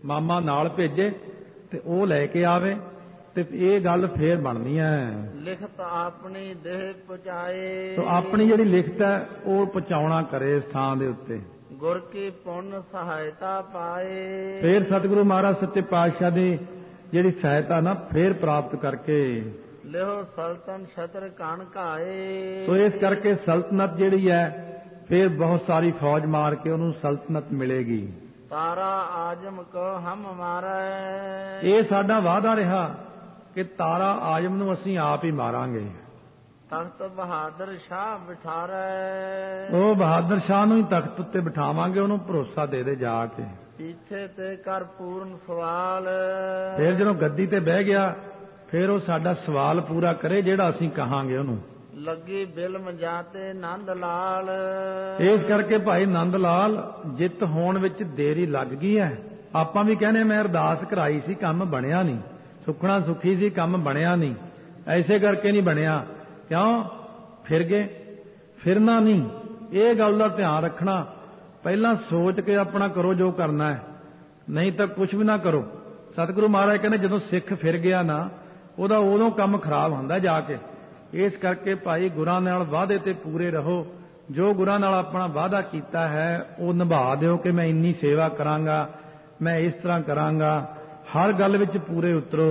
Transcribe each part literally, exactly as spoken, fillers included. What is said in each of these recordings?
ਮਾਮਾ ਨਾਲ ਭੇਜੇ ਤੇ ਉਹ ਲੈ ਕੇ ਆਵੇ ਤੇ ਇਹ ਗੱਲ ਫੇਰ ਬਣਨੀ ਹੈ। ਲਿਖਤ ਆਪਣੀ ਦੇਹ ਪਹੁੰਚਾਏ, ਸੋ ਆਪਣੀ ਜਿਹੜੀ ਲਿਖਤ ਹੈ ਉਹ ਪਹੁੰਚਾਉਣਾ ਕਰੇ ਇਸ ਥਾਂ ਦੇ ਉੱਤੇ। ਗੁਰ ਕੀ ਪੁੰਨ ਸਹਾਇਤਾ ਪਾਏ, ਫੇਰ ਸਤਿਗੁਰੂ ਮਹਾਰਾਜ ਸੱਚੇ ਪਾਤਸ਼ਾਹ ਦੀ ਜਿਹੜੀ ਸਹਾਇਤਾ ਨਾ ਫੇਰ ਪ੍ਰਾਪਤ ਕਰਕੇ ਲਿਓ ਸਲਤਨ ਛਤਰ ਕਣ ਘਾਏ। ਸੋ ਇਸ ਕਰਕੇ ਸਲਤਨਤ ਜਿਹੜੀ ਹੈ ਫੇਰ ਬਹੁਤ ਸਾਰੀ ਫੌਜ ਮਾਰ ਕੇ ਉਹਨੂੰ ਸਲਤਨਤ ਮਿਲੇਗੀ। ਤਾਰਾ ਆਜਮ ਕੋ ਹਮ ਮਾਰੈ, ਇਹ ਸਾਡਾ ਵਾਅਦਾ ਰਿਹਾ ਕਿ ਤਾਰਾ ਆਜਮ ਨੂੰ ਅਸੀਂ ਆਪ ਹੀ ਮਾਰਾਂਗੇ। ਤਖਤ ਬਹਾਦਰ ਸ਼ਾਹ ਬਿਠਾਰੈ, ਉਹ ਬਹਾਦਰ ਸ਼ਾਹ ਨੂੰ ਹੀ ਤਖਤ ਉੱਤੇ ਬਿਠਾਵਾਂਗੇ, ਉਹਨੂੰ ਭਰੋਸਾ ਦੇ ਦੇ ਜਾ ਕੇ। ਪੀਛੇ ਤੇ ਕਰ ਪੂਰਨ ਸਵਾਲ, ਫਿਰ ਜਦੋਂ ਗੱਦੀ ਤੇ ਬਹਿ ਗਿਆ ਫਿਰ ਉਹ ਸਾਡਾ ਸਵਾਲ ਪੂਰਾ ਕਰੇ ਜਿਹੜਾ ਅਸੀਂ ਕਹਾਂਗੇ ਉਹਨੂੰ। ਲੱਗੀ ਬਿਲਮ ਜਾਤੇ ਨੰਦ ਲਾਲ, ਇਸ ਕਰਕੇ ਭਾਈ ਨੰਦ ਲਾਲ ਜਿੱਤ ਹੋਣ ਵਿੱਚ ਦੇਰੀ ਲੱਗ ਗਈ ਹੈ। ਆਪਾਂ ਵੀ ਕਹਿੰਦੇ ਮੈਂ ਅਰਦਾਸ ਕਰਾਈ ਸੀ ਕੰਮ ਬਣਿਆ ਨਹੀਂ, ਸੁਖਣਾ ਸੁਖੀ ਸੀ ਕੰਮ ਬਣਿਆ ਨਹੀਂ, ਐਸੇ ਕਰਕੇ ਨਹੀਂ ਬਣਿਆ। ਕਿਉਂ ਫਿਰ ਗਏ? ਫਿਰਨਾ ਨਹੀਂ, ਇਹ ਗੱਲ ਦਾ ਧਿਆਨ ਰੱਖਣਾ। ਪਹਿਲਾਂ ਸੋਚ ਕੇ ਆਪਣਾ ਕਰੋ ਜੋ ਕਰਨਾ ਹੈ, ਨਹੀਂ ਤਾਂ ਕੁਝ ਵੀ ਨਾ ਕਰੋ। ਸਤਿਗੁਰੂ ਮਹਾਰਾਜ ਕਹਿੰਦੇ ਜਦੋਂ ਸਿੱਖ ਫਿਰ ਗਿਆ ਨਾ ਉਹਦਾ ਉਦੋਂ ਕੰਮ ਖਰਾਬ ਹੁੰਦਾ ਜਾ ਕੇ। ਇਸ ਕਰਕੇ ਭਾਈ ਗੁਰਾਂ ਨਾਲ ਵਾਅਦੇ ਤੇ ਪੂਰੇ ਰਹੋ। ਜੋ ਗੁਰਾਂ ਨਾਲ ਆਪਣਾ ਵਾਅਦਾ ਕੀਤਾ ਹੈ ਉਹ ਨਿਭਾ ਦਿਓ ਕਿ ਮੈਂ ਇੰਨੀ ਸੇਵਾ ਕਰਾਂਗਾ, ਮੈਂ ਇਸ ਤਰ੍ਹਾਂ ਕਰਾਂਗਾ। ਹਰ ਗੱਲ ਵਿੱਚ ਪੂਰੇ ਉਤਰੋ।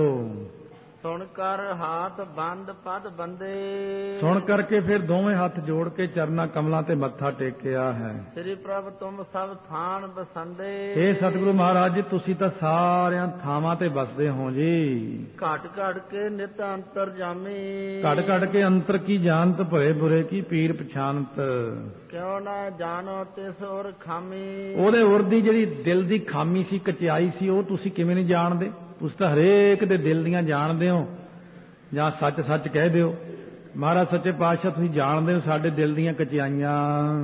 ਸੁਣ ਕਰ ਹਾਥ ਬੰਦ ਪਦ ਬੰਦੇ, ਸੁਣ ਕਰਕੇ ਫਿਰ ਦੋਵੇਂ ਹੱਥ ਜੋੜ ਕੇ ਚਰਨਾਂ ਕਮਲਾਂ ਤੇ ਮੱਥਾ ਟੇਕਿਆ ਹੈ। ਸ੍ਰੀ ਪ੍ਰਭ ਤੁਮ ਸਭ ਥਾਨ ਬਸੰਦੇ, ਇਹ ਸਤਿਗੁਰੂ ਮਹਾਰਾਜ ਜੀ ਤੁਸੀਂ ਤਾਂ ਸਾਰਿਆਂ ਥਾਵਾਂ ਤੇ ਬਸਦੇ ਹੋ ਜੀ। ਘਟ ਘਟ ਕੇ ਨਿਤ ਅੰਤਰ ਜਾਮੀ, ਘਟ ਘਟ ਕੇ ਅੰਤਰ ਕੀ ਜਾਣਤ ਭਲੇ ਬੁਰੇ ਕੀ ਪੀਰ ਪਛਾਨਤ। ਕਿਉਂ ਨਾ ਜਾਣੋ ਤਿਸ ਔਰ ਖਾਮੀ, ਉਹਦੇ ਉਰ ਦੀ ਜਿਹੜੀ ਦਿਲ ਦੀ ਖਾਮੀ ਸੀ, ਕਚਿਆਈ ਸੀ, ਉਹ ਤੁਸੀਂ ਕਿਵੇਂ ਨਹੀਂ ਜਾਣਦੇ? ਤੁਸੀਂ ਤਾਂ ਹਰੇਕ ਦੇ ਦਿਲ ਦੀਆਂ ਜਾਣਦੇ ਹੋ, ਜਾਂ ਸੱਚ ਸੱਚ ਕਹਿ ਦਿਓ। ਮਹਾਰਾਜ ਸੱਚੇ ਪਾਤਸ਼ਾਹ ਤੁਸੀਂ ਜਾਣਦੇ ਹੋ ਸਾਡੇ ਦਿਲ ਦੀਆਂ ਕਚਿਆਈਆਂ।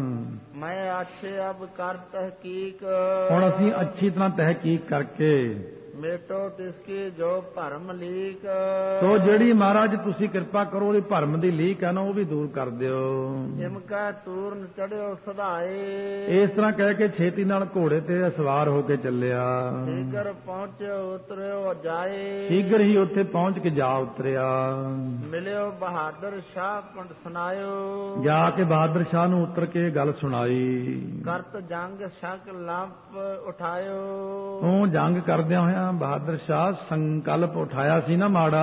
ਮੈਂ ਆਛੇ ਅਬ ਕਰ ਤਹਿਕੀਕ, ਹੁਣ ਅਸੀਂ ਅੱਛੀ ਤਰ੍ਹਾਂ ਤਹਿਕੀਕ ਕਰਕੇ ਮੇਟੋ ਤਿਸਕੀ ਜੋ ਭਰਮ ਲੀਕ, ਸੋ ਜਿਹੜੀ ਮਹਾਰਾਜ ਤੁਸੀਂ ਕਿਰਪਾ ਕਰੋ ਉਹਦੀ ਭਰਮ ਦੀ ਲੀਕ ਹੈ ਨਾ ਉਹ ਵੀ ਦੂਰ ਕਰ ਦਿਓ। ਇਮਕਾ ਤੂਰਨ ਚੜਿਓ ਸਦਾਏ, ਇਸ ਤਰ੍ਹਾਂ ਕਹਿ ਕੇ ਛੇਤੀ ਨਾਲ ਘੋੜੇ ਤੇ ਸਵਾਰ ਹੋ ਕੇ ਚੱਲਿਆ। ਸ਼ੀਘਰ ਪਹੁੰਚਿਓ ਉਤਰਿਓ ਜਾਏ, ਸ਼ੀਘਰ ਹੀ ਉੱਥੇ ਪਹੁੰਚ ਕੇ ਜਾ ਉਤਰਿਆ। ਮਿਲਿਓ ਬਹਾਦਰ ਸ਼ਾਹ ਪੰਡ ਸੁਨਾਇਓ, ਜਾ ਕੇ ਬਹਾਦਰ ਸ਼ਾਹ ਨੂੰ ਉਤਰ ਕੇ ਗੱਲ ਸੁਣਾਈ। ਕਰਤ ਜੰਗ ਸ਼ਕ ਲੰਪ ਉਠਾਇਓ, ਉਹ ਜੰਗ ਕਰਦਿਆਂ ਹੋਇਆਂ ਬਹਾਦਰ ਸ਼ਾਹ ਸੰਕਲਪ ਉਠਾਇਆ ਸੀ ਨਾ ਮਾੜਾ,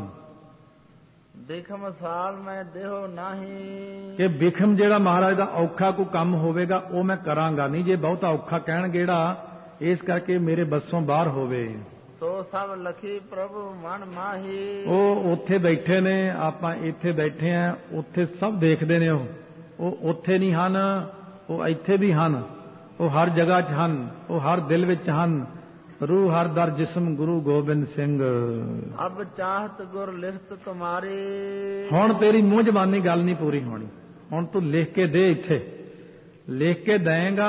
ਬਿਖਮ ਸਾਲ ਮੈਂ ਦੇਹੋ ਨਹੀਂ, ਕਿ ਬਿਖਮ ਜਿਹੜਾ ਮਹਾਰਾਜ ਦਾ ਔਖਾ ਕੋਈ ਕੰਮ ਹੋਵੇਗਾ ਉਹ ਮੈਂ ਕਰਾਂਗਾ ਨਹੀਂ, ਜੇ ਬਹੁਤਾ ਔਖਾ ਕਹਿਣ ਜਿਹੜਾ ਇਸ ਕਰਕੇ ਮੇਰੇ ਬੱਸੋਂ ਬਾਹਰ ਹੋਵੇ। ਸੋ ਸਭ ਲਖੀ ਪ੍ਰਭੂ ਮਨ ਮਾਹੀ, ਉਹ ਉੱਥੇ ਬੈਠੇ ਨੇ, ਆਪਾਂ ਇੱਥੇ ਬੈਠੇ ਆ, ਉੱਥੇ ਸਭ ਦੇਖਦੇ ਨੇ। ਉਹ ਉਹ ਉੱਥੇ ਨਹੀਂ ਹਨ, ਉਹ ਇੱਥੇ ਵੀ ਹਨ, ਉਹ ਹਰ ਜਗ੍ਹਾ 'ਚ ਹਨ, ਉਹ ਹਰ ਦਿਲ ਵਿੱਚ ਹਨ। ਰੂ ਹਰ ਦਰ ਜਿਸਮ ਗੁਰੂ ਗੋਬਿੰਦ ਸਿੰਘ, ਅਬ ਚਾਹਤ ਗੁਰ ਲਿਖਤ ਤੁਮਾਰੀ। ਹੁਣ ਤੇਰੀ ਮੂੰਹ ਜ਼ਬਾਨੀ ਗੱਲ ਨਹੀਂ ਪੂਰੀ ਹੋਣੀ, ਹੁਣ ਤੂੰ ਲਿਖ ਕੇ ਦੇ, ਇੱਥੇ ਲਿਖ ਕੇ ਦੇਏਗਾ